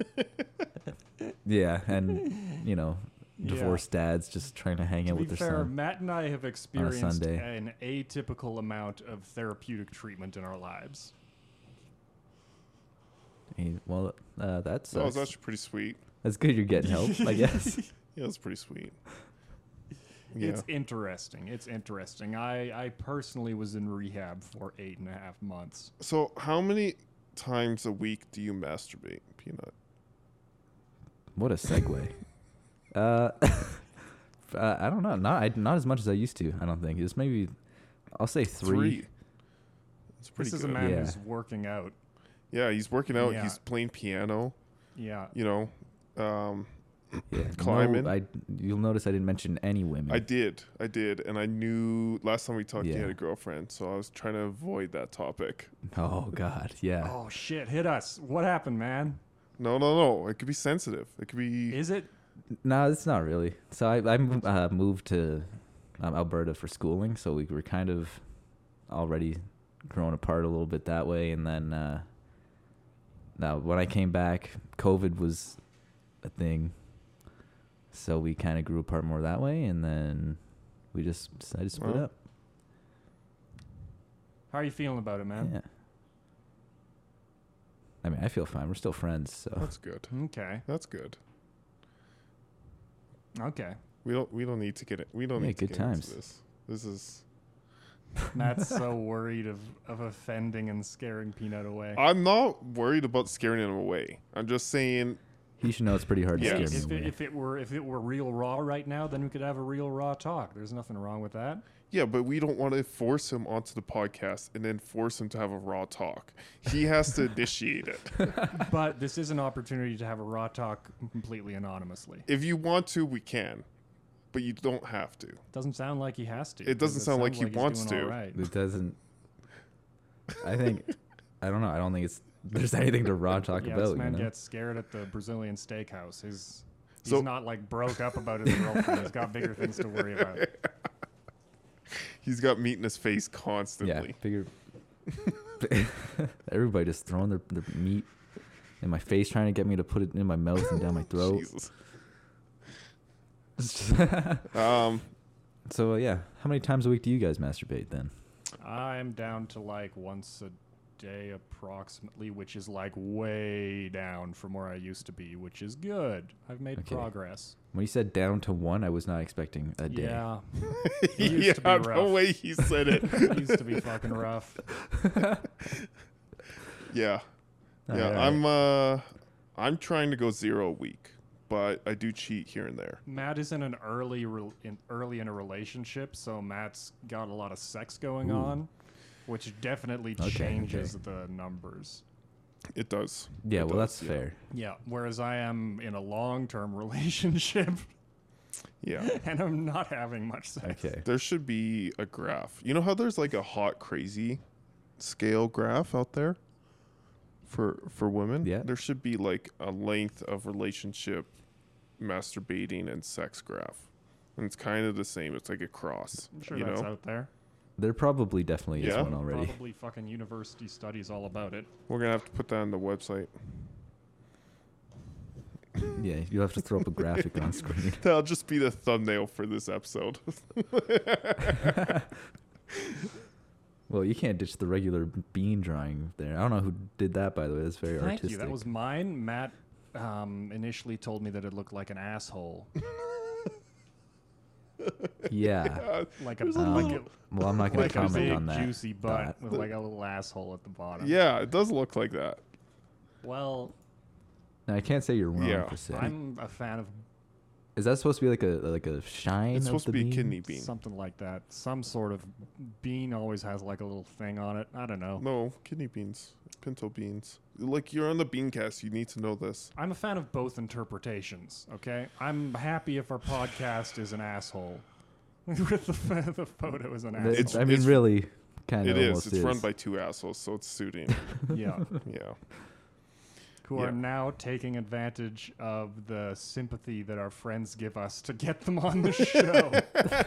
Yeah, and you know, Yeah. divorced dads just trying to hang To out be with their fair, son. Matt and I have experienced Sunday. an atypical amount of therapeutic treatment in our lives. He- well, uh, that's That was actually pretty sweet. that's good. You're getting help, I guess. Yeah, it's pretty sweet. Yeah. It's interesting. It's interesting. I, I personally was in rehab for eight and a half months. So, how many times a week do you masturbate, Peanut? What a segue. uh, uh, I don't know. Not I, not as much as I used to. I don't think it's maybe. I'll say three. It's pretty This is good. a man Yeah. who's working out. Yeah, he's working out. Yeah. He's playing piano. Yeah. You know, um, Yeah, Climbing. No, I you'll notice I didn't mention any women. I did, I did, and I knew last time we talked, you Yeah. had a girlfriend, so I was trying to avoid that topic. Oh God, yeah. Oh shit! Hit us. What happened, man? No, no, no. It could be sensitive. It could be. Is it? No, it's not really. So I I mo- uh, moved to um, Alberta for schooling, so we were kind of already growing apart a little bit that way, and then uh, now when I came back, COVID was a thing, so we kind of grew apart more that way, and then we just decided to split Well, up. How are you feeling about it, man? Yeah. I mean, I feel fine. We're still friends, so That's good. Okay. That's good. Okay. We don't. We don't need to get it. We don't Yeah, need to good get into times. this. This is. Matt's so worried of, of offending and scaring Peanut away. I'm not worried about scaring him away. I'm just saying. he should know it's pretty hard to Yes. scare If me it, away. if it were if it were real raw right now, then we could have a real raw talk. There's nothing wrong with that. Yeah, but we don't want to force him onto the podcast and then force him to have a raw talk. He has to initiate it. But this is an opportunity to have a raw talk completely anonymously. If you want to, we can, but you don't have to. Doesn't sound like he has to. It doesn't because sound like sounds he he's wants doing to. all right. It doesn't. I think. I don't know. I don't think it's there's anything to raw talk Yeah, about. this man you know? gets scared at the Brazilian steakhouse. He's he's So- not like broke up about his girlfriend. He's got bigger things to worry about. He's got meat in his face Yeah, constantly. figure. Everybody just throwing their, their meat in my face, trying to get me to put it in my mouth and down my throat. Jesus. It's just- Um, so uh, yeah, how many times a week do you guys masturbate then? I'm down to like once a day approximately, which is like way down from where I used to be, which is good. I've made Okay. progress. When you said down to one, I was not expecting a day. Yeah. It used to be yeah, rough. the way he said it. It used to be fucking rough. Yeah, All yeah. right. I'm uh, I'm trying to go zero a week, but I do cheat here and there. Matt is in an early re- in early in a relationship, so Matt's got a lot of sex going Ooh. on, which definitely Okay, changes okay. the numbers. It does. Yeah, It well, does, that's yeah. fair. Yeah, whereas I am in a long-term relationship Yeah. and I'm not having much sex. Okay. There should be a graph. You know how there's like a hot crazy scale graph out there for for women? Yeah. There should be like a length of relationship, masturbating and sex graph. And it's kind of the same. It's like a cross. I'm sure you that's know? out there. There probably definitely is Yeah? one already. Probably fucking university studies all about it. We're gonna have to put that on the website. Yeah, you'll have to throw up a graphic on screen. That'll just be the thumbnail for this episode. Well, you can't ditch the regular bean drawing there. I don't know who did that, by the way. That's very Thank artistic. you. That was mine. Matt um, initially told me that it looked like an asshole. Yeah. Uh, Like a, There's a like little- a, Well, I'm not going like to a comment big on that. juicy butt Dot. with like a little asshole at the bottom. yeah, it does look like that. Well, Now, I can't say you're wrong Yeah. per se. I'm a fan of Is that supposed to be like a like a shine? It's of supposed the to be a bean? kidney bean. something like that. Some sort of bean always has like a little thing on it. I don't know. No, kidney beans, pinto beans. Like you're on the Beancast, you need to know this. I'm a fan of both interpretations. Okay, I'm happy if our podcast is an asshole. With the, f- the photo is an It's- It's- asshole. I mean, it's- really, kind It of is. almost It's run by two assholes, so it's suiting. Yeah. yeah. who Yeah. are now taking advantage of the sympathy that our friends give us to get them on the show.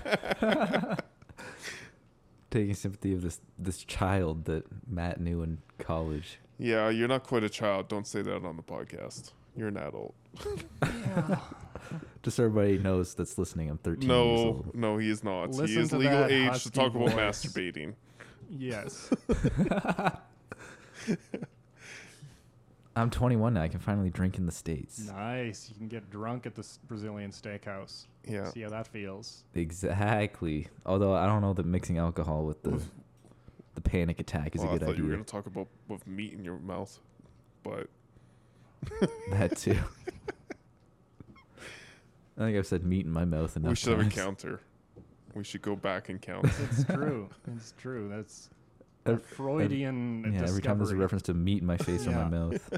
Taking sympathy of this this child that Matt knew in college. Yeah, you're not quite a child. Don't say that on the podcast. You're an adult. Yeah. Just so everybody knows that's listening, I'm thirteen years No, old. no, he is not. he Listen is to legal that age to husky talk about voice. masturbating. Yes. I'm twenty-one now. I can finally drink in the States. Nice. You can get drunk at the s- Brazilian steakhouse. Yeah. See how that feels. Exactly. Although I don't know that mixing alcohol with the the panic attack is Well, a I good thought you were idea. going to talk about with meat in your mouth, but That too. I think I've said meat in my mouth enough we should have a times. counter. We should go back and count. It's true. It's true. That's a Ev- Freudian Yeah, every time there's a discovery. reference to meat in my face or my Yeah. mouth,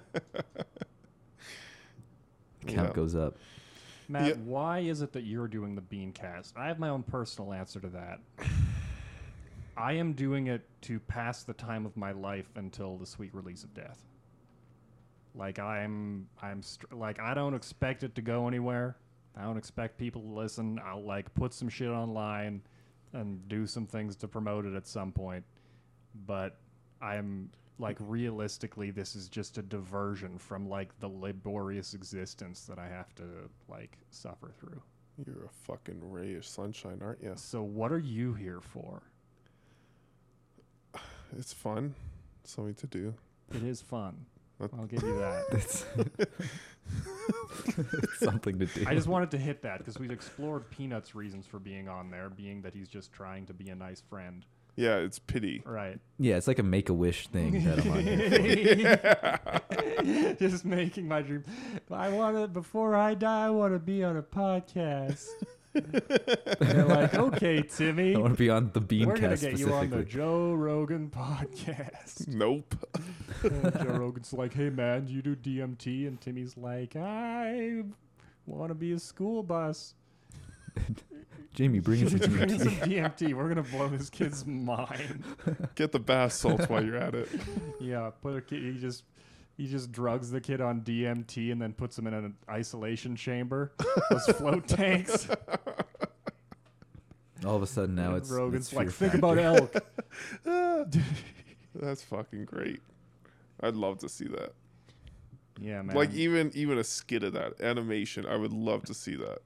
count Yeah. goes up. Matt, Yeah. why is it that you're doing the Beancast? I have my own personal answer to that. I am doing it to pass the time of my life until the sweet release of death. Like I'm, I'm str- like I don't expect it to go anywhere. I don't expect people to listen. I'll like put some shit online and do some things to promote it at some point. But I'm like realistically, this is just a diversion from like the laborious existence that I have to like suffer through. You're a fucking ray of sunshine, aren't you? So what are you here for? It's fun. Something to do. It is fun. That- I'll give you that. It's, it's something to do. I just wanted to hit that because we've explored Peanut's reasons for being on there, being that he's just trying to be a nice friend. Yeah, it's pity. Right. Yeah, it's like a make a wish thing that I'm on here for. Just making my dream. I want to, before I die, I want to be on a podcast. And they're like, okay, Timmy, I want to be on the we're going to Beancast get you on the specifically. Joe Rogan podcast. Nope. And Joe Rogan's like, hey, man, do you do D M T? And Timmy's like, I want to be a school bus. Jamie, bring us a Bring D M us T. some D M T. We're going to blow this kid's mind. Get the bath salts while you're at it. Yeah, put a kid, he just he just drugs the kid on D M T and then puts him in an isolation chamber. Those float tanks. All of a sudden now And it's Rogan's it's like, Fear think about Factor." elk. That's fucking great. I'd love to see that. Yeah, man. Like even even a skit of that animation, I would love to see that.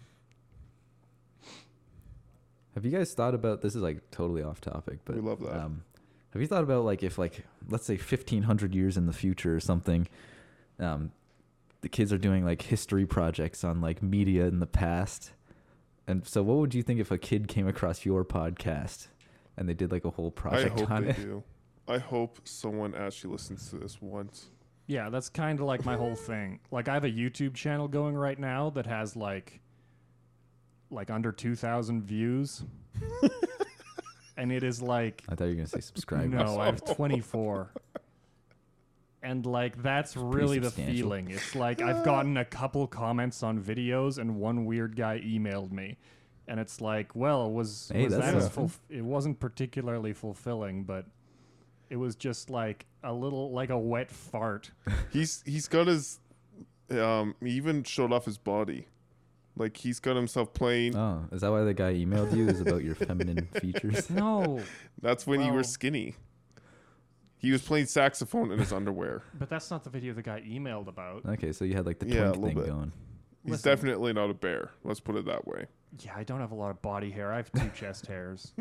Have you guys thought about this? Is like totally off topic, but We love that. Um, have you thought about like if like let's say fifteen hundred years in the future or something, um, the kids are doing like history projects on like media in the past, and so what would you think if a kid came across your podcast and they did like a whole I project hope on they it? do. I hope someone actually listens to this once. Yeah, that's kind of like my whole thing. Like I have a YouTube channel going right now that has like like under two thousand views. And it is like I thought you were gonna say subscribe. no, I have twenty-four. And like that's pretty really the substantial. feeling. It's like I've gotten a couple comments on videos and one weird guy emailed me. And it's like, well, was, Hey, was that's that as something. fulf- it wasn't particularly fulfilling, but it was just like a little like a wet fart. He's he's got his um he even showed off his body. Like he's got himself playing. Oh, is that why the guy emailed you? Is about your feminine features? No. That's when you were well- skinny. He was playing saxophone in his underwear. But that's not the video the guy emailed about. Okay, so you had like the Yeah, a twink little thing bit. going. He's Listen. definitely not a bear. Let's put it that way. Yeah, I don't have a lot of body hair. I have two chest hairs.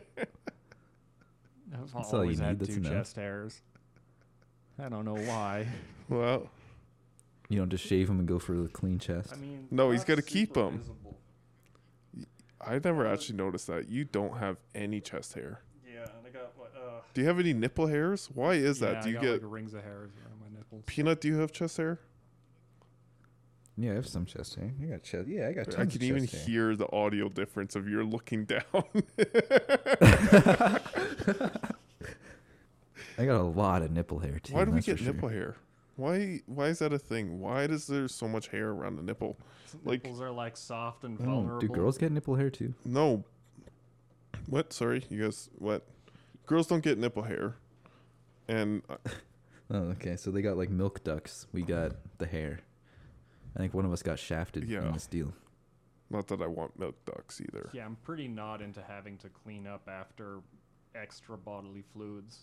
I've That's all you always had need, that's two enough. chest hairs. I don't know why. Well, You don't just shave them and go for the clean chest. I mean, No, he's not gotta keep super 'em. visible. I never actually noticed that. You don't have any chest hair. Yeah, and I got what? Uh, Do you have any nipple hairs? Why is yeah, that? Do I you got, get like rings of hairs around my nipples? Peanut? Do you have chest hair? Yeah, I have some chest hair. I got chest. Yeah, I got. I can even hear the audio difference of you're looking down. I got a lot of nipple hair too. Why do we that's for get sure. nipple hair? Why why is that a thing? Why does there so much hair around the nipple? Like- Nipples are like soft and Oh, vulnerable. do girls get nipple hair too? No. What? Sorry, you guys. What? Girls don't get nipple hair, and uh, Oh, okay. So they got like milk ducks. We got the hair. I think one of us got shafted Yeah. in this deal. Not that I want milk ducks either. Yeah, I'm pretty not into having to clean up after extra bodily fluids.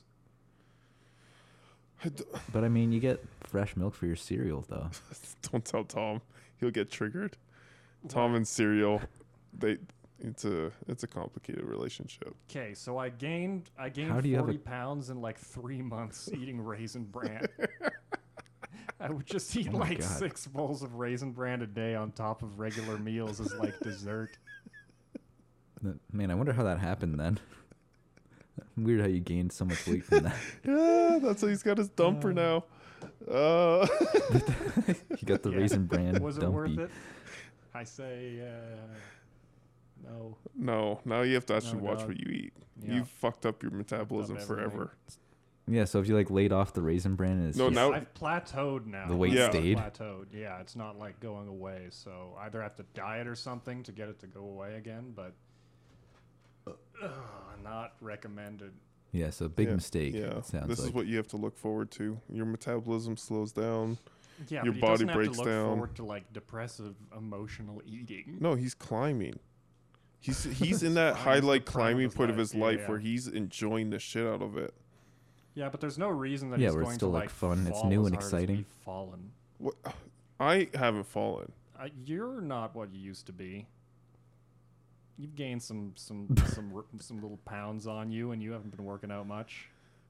I d- But I mean, you get fresh milk for your cereal, though. Don't tell Tom. He'll get triggered. Tom and cereal, they it's a it's a complicated relationship. Okay, so I gained I gained How do you have forty a- pounds in like three months eating Raisin Bran. I would just eat Oh my like God. six bowls of Raisin Bran a day on top of regular meals as like dessert. Th- Man, I wonder how that happened then. Weird how you gained so much weight from that. Yeah, that's why he's got his dumper now. Uh, You got the Yeah. raisin bran Was it dumpy. worth it? I say uh, no. no, now you have to actually No, watch dog. what you eat. Yeah. You've fucked up your metabolism everything. forever. Yeah, so if you like laid off the raisin bran, and it's No, just, now- I've plateaued now. The weight Yeah. stayed? Plateaued. Yeah, it's not like going away. So either have to diet or something to get it to go away again, but uh, not recommended. yeah, so big Yeah, mistake. Yeah, It sounds this like. is what you have to look forward to. Your metabolism slows down. Yeah, Your but he body doesn't have breaks to look down. forward to like depressive emotional eating. No, he's climbing. He's he's in It's that fine. He's in the highlight prime of climbing his point of life. his Yeah, life yeah. where he's enjoying the shit out of it. Yeah, but there's no reason that Yeah, he's where it's going still, to like, like fun. It's fall new as and hard as exciting. we've fallen. What? I haven't fallen. Uh, you're not what you used to be. You've gained some some some r- some little pounds on you, and you haven't been working out much.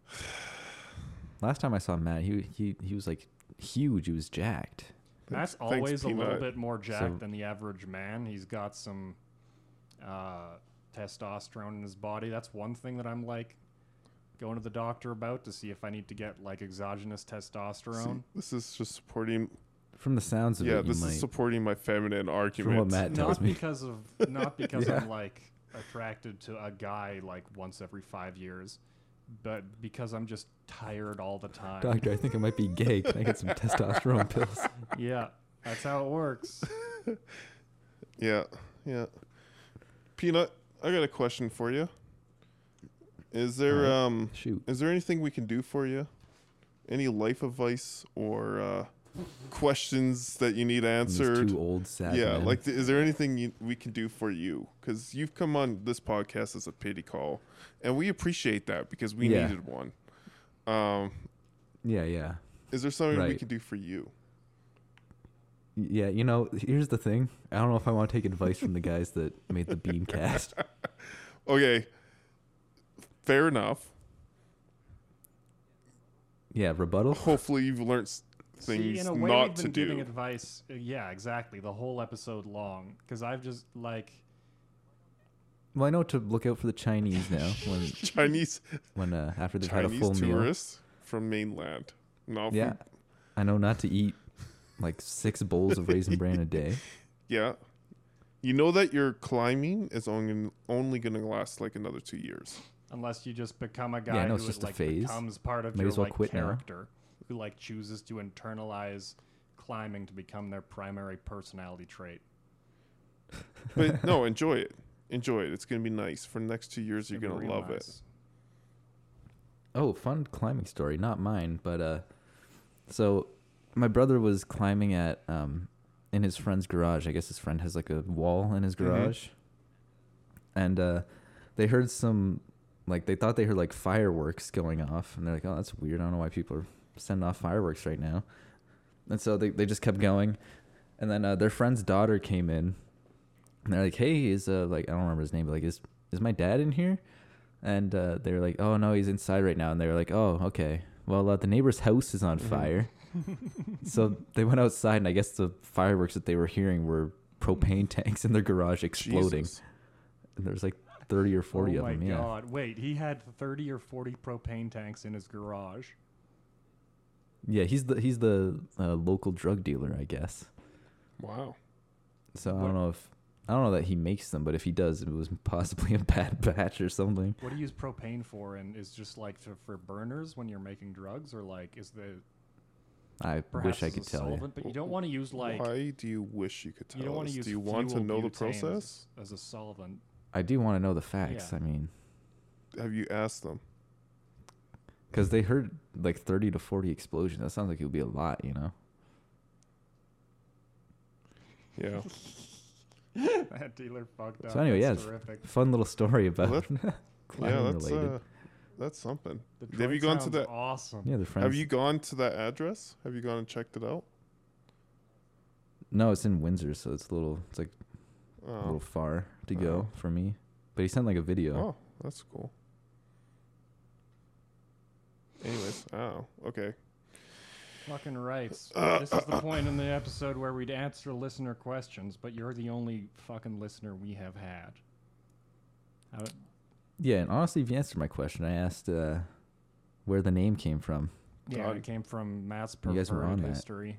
Last time I saw Matt, he he he was like huge. He was jacked. Matt's Thanks, always a little Peanut. bit more jacked So- than the average man. He's got some uh, testosterone in his body. That's one thing that I'm like going to the doctor about to see if I need to get like exogenous See, testosterone. this is just supporting. From the sounds of Yeah, it, you this might. is supporting my feminine From argument. what Matt tells Not me. because of not because Yeah. I'm like attracted to a guy like once every five years, but because I'm just tired all the time. Doctor, I think I might be gay. Can I get some testosterone pills? Yeah, that's how it works. Yeah, yeah. Peanut, I got a question for you. Is there Alright. um Shoot. is there anything we can do for you? Any life advice or uh, questions that you need These answered? two old sad Yeah, men. like th- is there anything you, we can do for you? Because you've come on this podcast as a pity call, and we appreciate that because we Yeah. needed one. Um, Yeah, yeah. is there something we Right. can do for you? Y- Yeah, you know, here's the thing. I don't know if I want to take advice from the guys that made the bean cast. Okay, fair enough. Yeah, rebuttal. Hopefully, you've learned s- See, things in a way, not we've to been giving do. advice. uh, Yeah, exactly. The whole episode long, because I've just like. Well, I know to look out for the Chinese now when Chinese when uh, after they've had a Chinese full meal. tourists from mainland. Not Yeah, from, I know not to eat like six bowls of raisin bran a day. yeah. You know that your climbing is only only going to last like another two years. Unless you just become a guy Yeah, no, who it's it, just a like phase. becomes part of May your as well like quit now. character, who like chooses to internalize climbing to become their primary personality trait. But no, enjoy it. Enjoy it. It's going to be nice. For the next two years, you're It'd going be to real love it. nice. Oh, fun climbing story. Not mine, but uh, so my brother was climbing at um, in his friend's garage. I guess his friend has like a wall in his Mhm. garage, and uh, they heard some like they thought they heard like fireworks going off, and they're like, "Oh, that's weird. I don't know why people are sending off fireworks right now." And so they they just kept going, and then uh, their friend's daughter came in, and they're like, "Hey, is uh like I don't remember his name, but like is is my dad in here?" And uh, they were like, "Oh no, he's inside right now." And they were like, "Oh, okay. Well, uh, the neighbor's house is on Mhm. fire." So they went outside, and I guess the fireworks that they were hearing were propane tanks in their garage exploding. Jesus. And there's like thirty or forty oh of my them. Yeah. god! Wait, he had thirty or forty propane tanks in his garage. Yeah, he's the he's the uh, local drug dealer, I guess. Wow. So I What- don't know if I don't know that he makes them, but if he does, it was possibly a bad batch or something. What do you use propane for? And is just like to, for burners when you're making drugs, or like is the I perhaps wish I as a could tell you. solvent? But you don't want to use like Why do you wish you could tell you don't want us? to use. Do you want to fuel know the butane as- process? as a solvent? I do want to know the facts. Yeah. I mean, Have you asked them? Because they heard like thirty to forty explosions. That sounds like it would be a lot, you know? Yeah. That dealer fucked up. So anyway, yeah, That's it's terrific. fun little story about Well, climbing yeah, that's related. uh, that's something. Detroit Have you gone to sounds that? Awesome. Yeah, they're friends. Have you gone to that address? Have you gone and checked it out? No, it's in Windsor, so it's a little, it's like a Oh, little far to Oh. go for me. But he sent like a video. oh, that's cool. Anyways, oh, okay. Fucking rights. This is the point in the episode where we'd answer listener questions, but you're the only fucking listener we have had. How, Yeah, and honestly, if you answered my question, I asked uh, where the name came from. yeah, God. it came from Matt's You guys were preferred on that. history.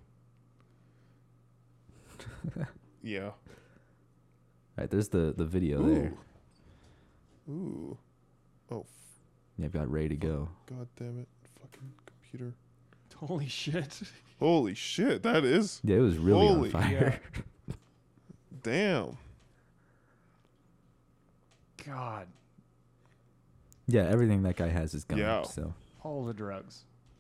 Yeah. Right, there's the, the video there. Ooh. Ooh. Oh, f- Yeah, I've got ready to go. god damn it. Fucking computer. Holy shit. Holy shit, that is. Yeah, it was really Holy- on fire. Damn. God. Yeah, everything that guy has is gone. Yeah. So All the drugs.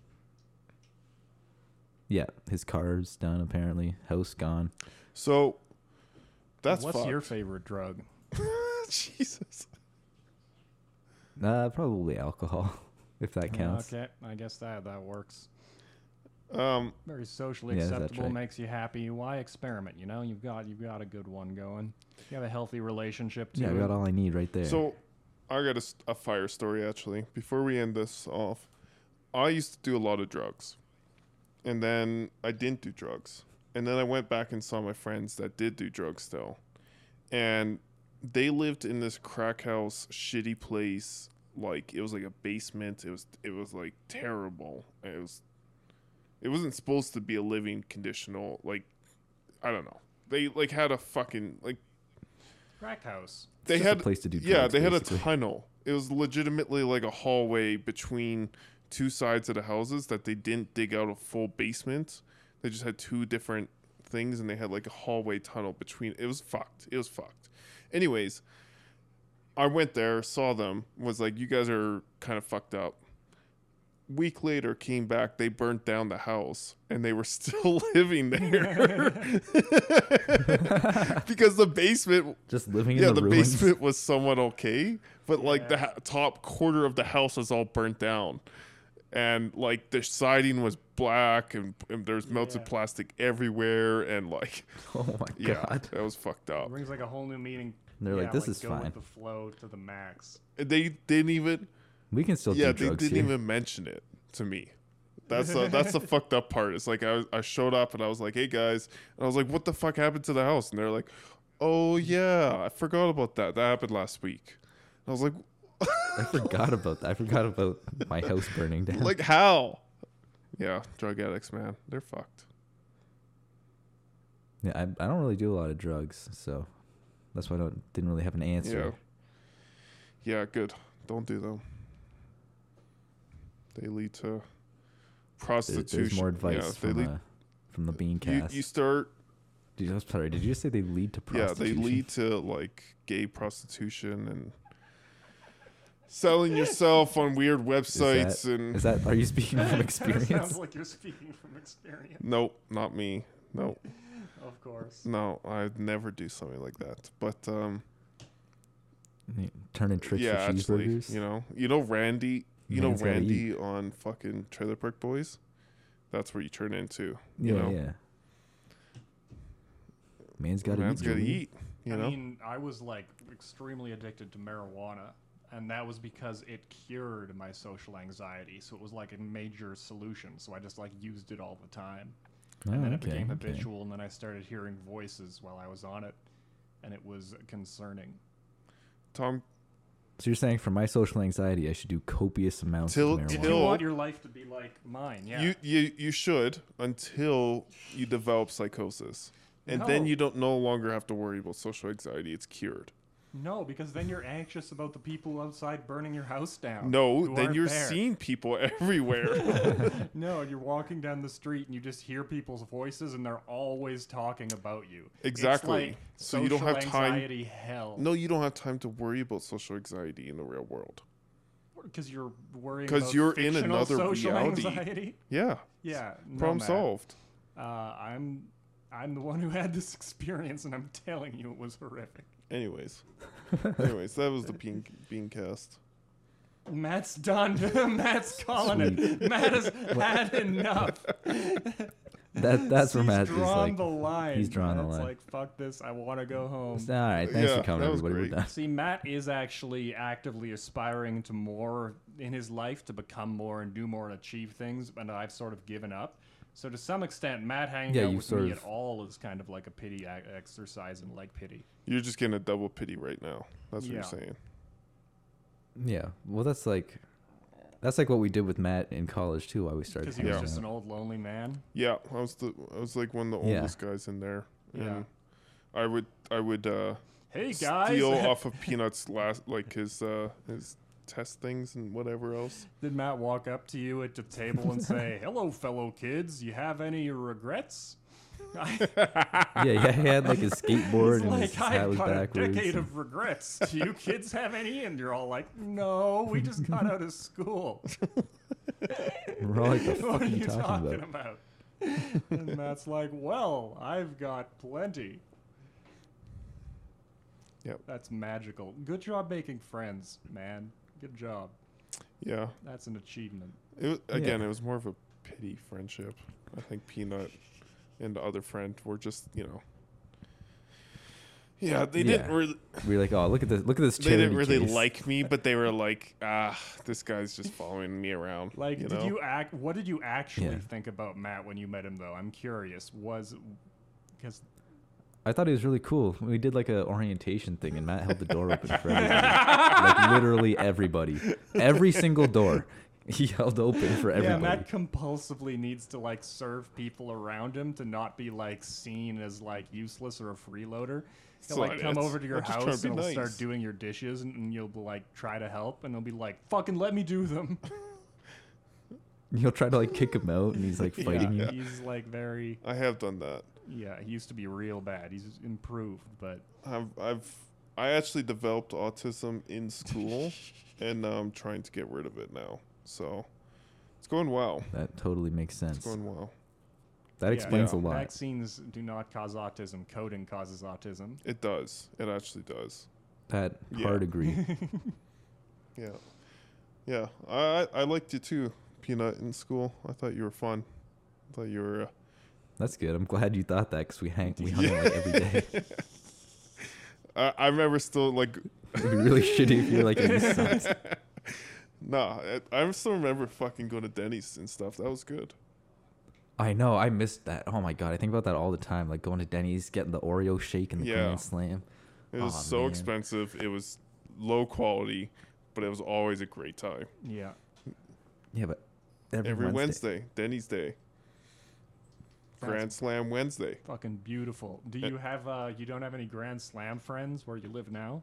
yeah, his car's done apparently. House gone. So, that's What's fucked. your favorite drug? Jesus. Uh, probably alcohol, if that counts. Okay, I guess that that works. Um, Very socially Yeah, that's acceptable, right. makes you happy. Why experiment? You know, you've got you've got a good one going. You have a healthy relationship to Yeah, I it. got all I need right there. so I got a, s- a fire story actually. Before we end this off, I used to do a lot of drugs, and then I didn't do drugs, and then I went back and saw my friends that did do drugs still, and they lived in this crack house, shitty place. Like it was like a basement. It was it was like terrible. It was. It wasn't supposed to be a living conditional. Like, I don't know. They like had a fucking like. Crack house. They just a had place to do yeah. drugs, They had basically. a tunnel. It was legitimately like a hallway between two sides of the houses that they didn't dig out a full basement. They just had two different things, and they had like a hallway tunnel between. It was fucked. It was fucked. Anyways, I went there, saw them, was like, you guys are kind of fucked up. Week later, came back. They burnt down the house, and they were still living there because the basement. Just living Yeah, in the, the ruins. basement was somewhat okay, but like the Yeah. ha- top quarter of the house is all burnt down, and like the siding was black, and, and there's melted Yeah. plastic everywhere, and like Oh my yeah, god. that was fucked It up. brings like a whole new meaning. And they're Yeah, like, this is go fine. with the flow to the max. They didn't even. We can still Yeah, do they drugs didn't here. even mention it to me. That's the, that's the fucked up part. It's like I was, I showed up and I was like, "Hey guys," and I was like, "What the fuck happened to the house?" And they're like, "Oh yeah, I forgot about that. That happened last week." And I was like, I forgot about that. I forgot about my house burning down. "Like how?" Yeah, drug addicts, man, they're fucked. Yeah, I, I don't really do a lot of drugs, so that's why I don't, didn't really have an answer. Yeah, good. Don't do them. They lead to There- prostitution. there's more advice Yeah, from, they lead, uh, from the you, Beancast. you start. Did you, I'm sorry, did you just say they lead to Yeah, prostitution? they lead to like gay prostitution and selling yourself on weird websites that- and Is that, are you speaking from Kinda experience? sounds like you're speaking from experience. nope, not me. No, Of course. no, I'd never do something like that. But um, Turning tricks yeah, for actually, cheeseburgers? you know, you know Randy, you Man's know gotta Randy on fucking Trailer Park Boys. That's where you turn into. yeah, You know, yeah. Man's got to man's eat. gotta Jimmy. eat. You I know, mean, I was like extremely addicted to marijuana, and that was because it cured my social anxiety. So it was like a major solution. So I just like used it all the time. Oh, And then it okay, became okay. habitual, and then I started hearing voices while I was on it, and it was concerning. Tom. So you're saying for my social anxiety, I should do copious amounts Till- of marijuana? If till- you want your life to be like mine, yeah. You you you should until you develop psychosis, and then No. you don't no longer have to worry about social anxiety. It's cured. No, because then you're anxious about the people outside burning your house down. No, who then aren't you're there. seeing people everywhere. No, you're walking down the street and you just hear people's voices, and they're always talking about you. Exactly. It's like So you don't have social time- Anxiety hell. No, you don't have time to worry about social anxiety in the real world. because you're worrying 'Cause about you're in fictional another social reality. anxiety. Yeah. Yeah, no, Problem Matt. solved. Uh, I'm I'm the one who had this experience, and I'm telling you, it was horrific. Anyways. Anyways, that was the bean bean cast. Matt's done. Matt's calling it. Matt has had enough. That that's where he's Matt is drawn like. the line. he's drawn the Matt's line. like, fuck this. I want to go home. All right, thanks Yeah, for coming, that was everybody. We're great. done. See, Matt is actually actively aspiring to more in his life, to become more and do more and achieve things, and I've sort of given up. So to some extent, Matt hanging Yeah, out you with sort me of- at all is kind of like a pity ac- exercise and like pity. You're just getting a double pity right now. That's what Yeah. you're saying. Yeah, well, that's like, that's like what we did with Matt in college too. Why we started. Because he hanging was Yeah. just out. an old lonely man. Yeah, I was the I was like one of the Yeah. oldest guys in there. Yeah. And I would I would uh Hey guys, steal off of Peanut's last like his uh his test things and whatever else. did Matt walk up to you at the table and say, "Hello, fellow kids. You have any regrets?" I, Yeah, yeah, he had like his skateboard It's and his, like, his hat I've was got a backwards. decade and- of regrets. Do you kids have any? And you're all like, no, we just got out of school. We're all like, the What fuck are are you you talking talking about? about? And Matt's like, well, I've got plenty. Yep. That's magical. Good job making friends, man. Good job. Yeah. That's an achievement. It was, again, Yeah. it was more of a pity friendship. I think Peanut and the other friend were just, you know. Yeah, they didn't Yeah. really We were like, oh, look at this, look at this. they didn't charity really case. like me, but they were like, ah, this guy's just following me around. Like, you did know? you act? What did you actually Yeah. think about Matt when you met him, though? I'm curious. Was because I thought he was really cool. We did like a orientation thing, and Matt held the door open for everybody. Like literally everybody, every single door, he held open for yeah, everybody. Matt compulsively needs to like serve people around him to not be like seen as like useless or a freeloader. He'll So like I- come it's- over to your I'm just trying to house be and he'll nice. start doing your dishes, and, and you'll like try to help, and he'll be like, "Fucking let me do them." He'll try to like kick him out, and he's like fighting yeah, you. he's like very I have done that. yeah. He used to be real bad. He's improved, but I've I've I actually developed autism in school, and now I'm trying to get rid of it now. So it's going well. That totally makes It's sense. going well. That yeah, explains yeah. a lot. Vaccines do not cause autism. Coding causes autism. It does. It actually does. That Yeah. hard agree. Yeah. Yeah. I I I liked you too, Peanut, in school. I thought you were fun. I thought you were. Uh, That's good. I'm glad you thought that because we hang we hung out like every day. I I remember still like. It'd be really shitty if you're like in this sucks. Nah, I, I still remember fucking going to Denny's and stuff. That was good. I know. I missed that. Oh my god. I think about that all the time. Like going to Denny's, getting the Oreo shake and the Yeah. Grand Slam. It was Aw, so man. expensive. It was low quality, but it was always a great time. Yeah. Yeah, but every, Every Wednesday. Wednesday, Denny's Day. That's Grand Slam Wednesday. fucking beautiful. Do Uh, you have uh you don't have any Grand Slam friends where you live now?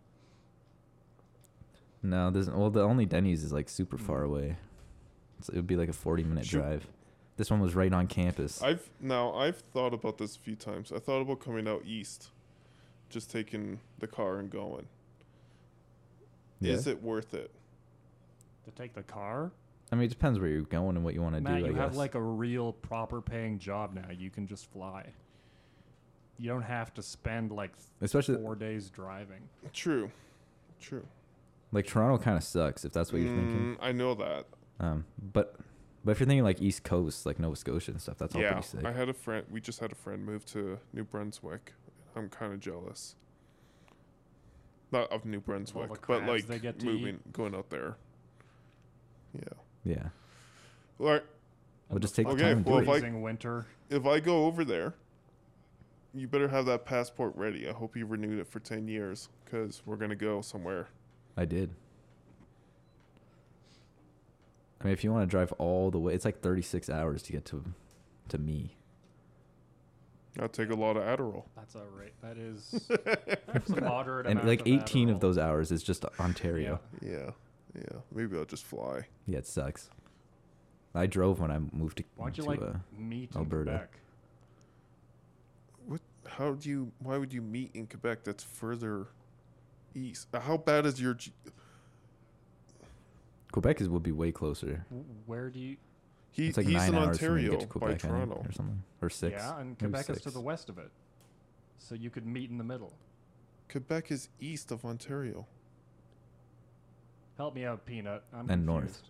No, there's well the only Denny's is like super far away. So it would be like a forty minute Shoot. drive. This one was right on campus. I've now I've thought about this a few times. I thought about coming out east, just taking the car and going. Yeah. Is it worth it? To take the car? I mean, it depends where you're going and what you want to do. Matt, I you have guess. like a real proper paying job now. You can just fly. You don't have to spend like Especially four days driving. True, true. like Toronto kind of sucks if that's what you're thinking. Mm, I know that. Um, but but if you're thinking like East Coast, like Nova Scotia and stuff, that's all Yeah, pretty sick. I had a friend. We just had a friend move to New Brunswick. I'm kind of jealous. Not of New Brunswick, but crabs like they get to moving, going out there. Yeah. yeah. All right. We'll just take the Okay, time and well, do if it. I- Freezing winter. If I go over there, you better have that passport ready. I hope you renewed it for ten years because we're gonna go somewhere. I did. I mean, if you want to drive all the way, it's like thirty-six hours to get to to me. I'll take a lot of Adderall. That's all right. That is that's a moderate And amount like of eighteen of Adderall. those hours is just Ontario. Yeah, yeah. Maybe I'll just fly. Yeah, it sucks. I drove when I moved to, Why don't you to like uh, meet in Alberta. Quebec? What? How do you? Why would you meet in Quebec? That's further east. Uh, How bad is your? G- Quebec is would be way closer. W- Where do you? He, It's like he's nine in hours for me to Ontario get to by Quebec, I think, Toronto. or something, or six. Yeah, and maybe Quebec is to six. the west of it, so you could meet in the middle. Quebec is east of Ontario. Help me out, Peanut. I'm And confused. north.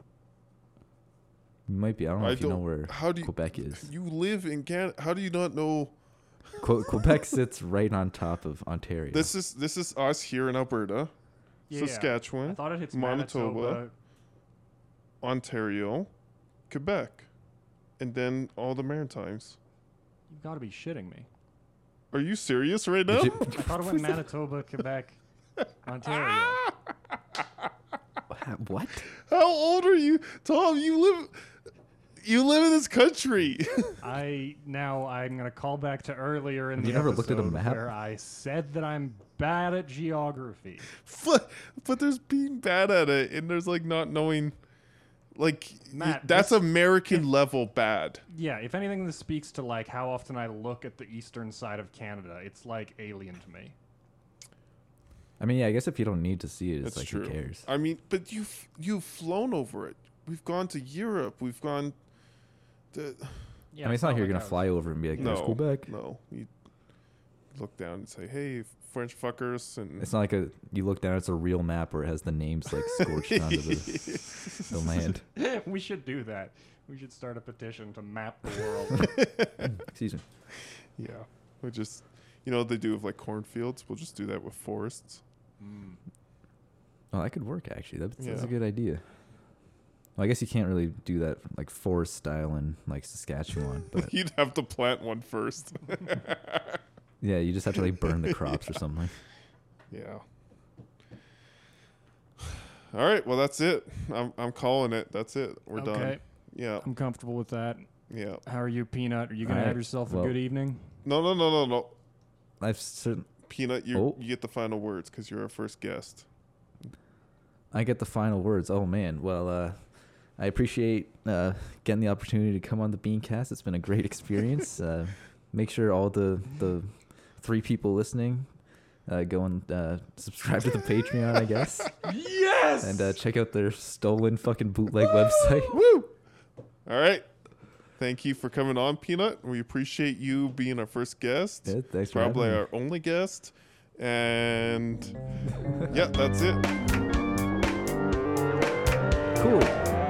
You might be. I don't know I if you know don't- where How do you, Quebec is. you live in Canada? How do you not know? Que- Quebec sits right on top of Ontario. This is this is us here in Alberta, Yeah, I Saskatchewan, thought it hits Manitoba. Manitoba. Ontario, Quebec, and then all the Maritimes. You've got to be shitting me. Are you serious right now? Did you- I thought it went Manitoba, Quebec, Ontario. what? How old are you, Tom? You live, you live in this country. I now I'm gonna call back to earlier in Have the you never looked at a episode map? where I said that I'm bad at geography. but, but there's being bad at it, and there's like not knowing. Like Matt, that's this- American level bad. Yeah, if anything, this speaks to like how often I look at the eastern side of Canada. It's like alien to me. I mean, yeah, I guess if you don't need to see it, it's That's like true. who cares? I mean, but you've you've flown over it. We've gone to Europe. We've gone. To, Yeah, I mean, it's not like you're like gonna I fly over and be like, "There's no, Quebec." no. You look down and say, "Hey, French fuckers," and It's not like a you look down, it's a real map where it has the names like scorched onto the, the land. was- we should do that. We should start a petition to map the world. Excuse me. yeah, we just, you know, they do with like cornfields. We'll just do that with forests. Mm. Oh, that could work actually. That's, that's Yeah. a good idea. Well, I guess you can't really do that like forest style in like Saskatchewan, but You'd have to plant one first. yeah, you just have to like burn the crops or something. Yeah. All right. Well, that's it. I'm I'm calling it. That's it. We're Okay, done. Yeah. I'm comfortable with that. Yeah. How are you, Peanut? Are you gonna Alright, have yourself a well- good evening? No, no, no, no, no. I've certain. Peanut, you Oh. you get the final words because you're our first guest. I get the final words. Oh man. Well, uh, I appreciate uh, getting the opportunity to come on the Beancast. It's been a great experience. uh, make sure all the the three people listening uh, go and uh, subscribe to the Patreon, I guess, Yes. and uh, check out their stolen fucking bootleg website. Woo! All right. Thank you for coming on, Peanut. We appreciate you being our first guest. Yeah, thanks for Probably having me. our only guest. And yeah, that's it. Cool.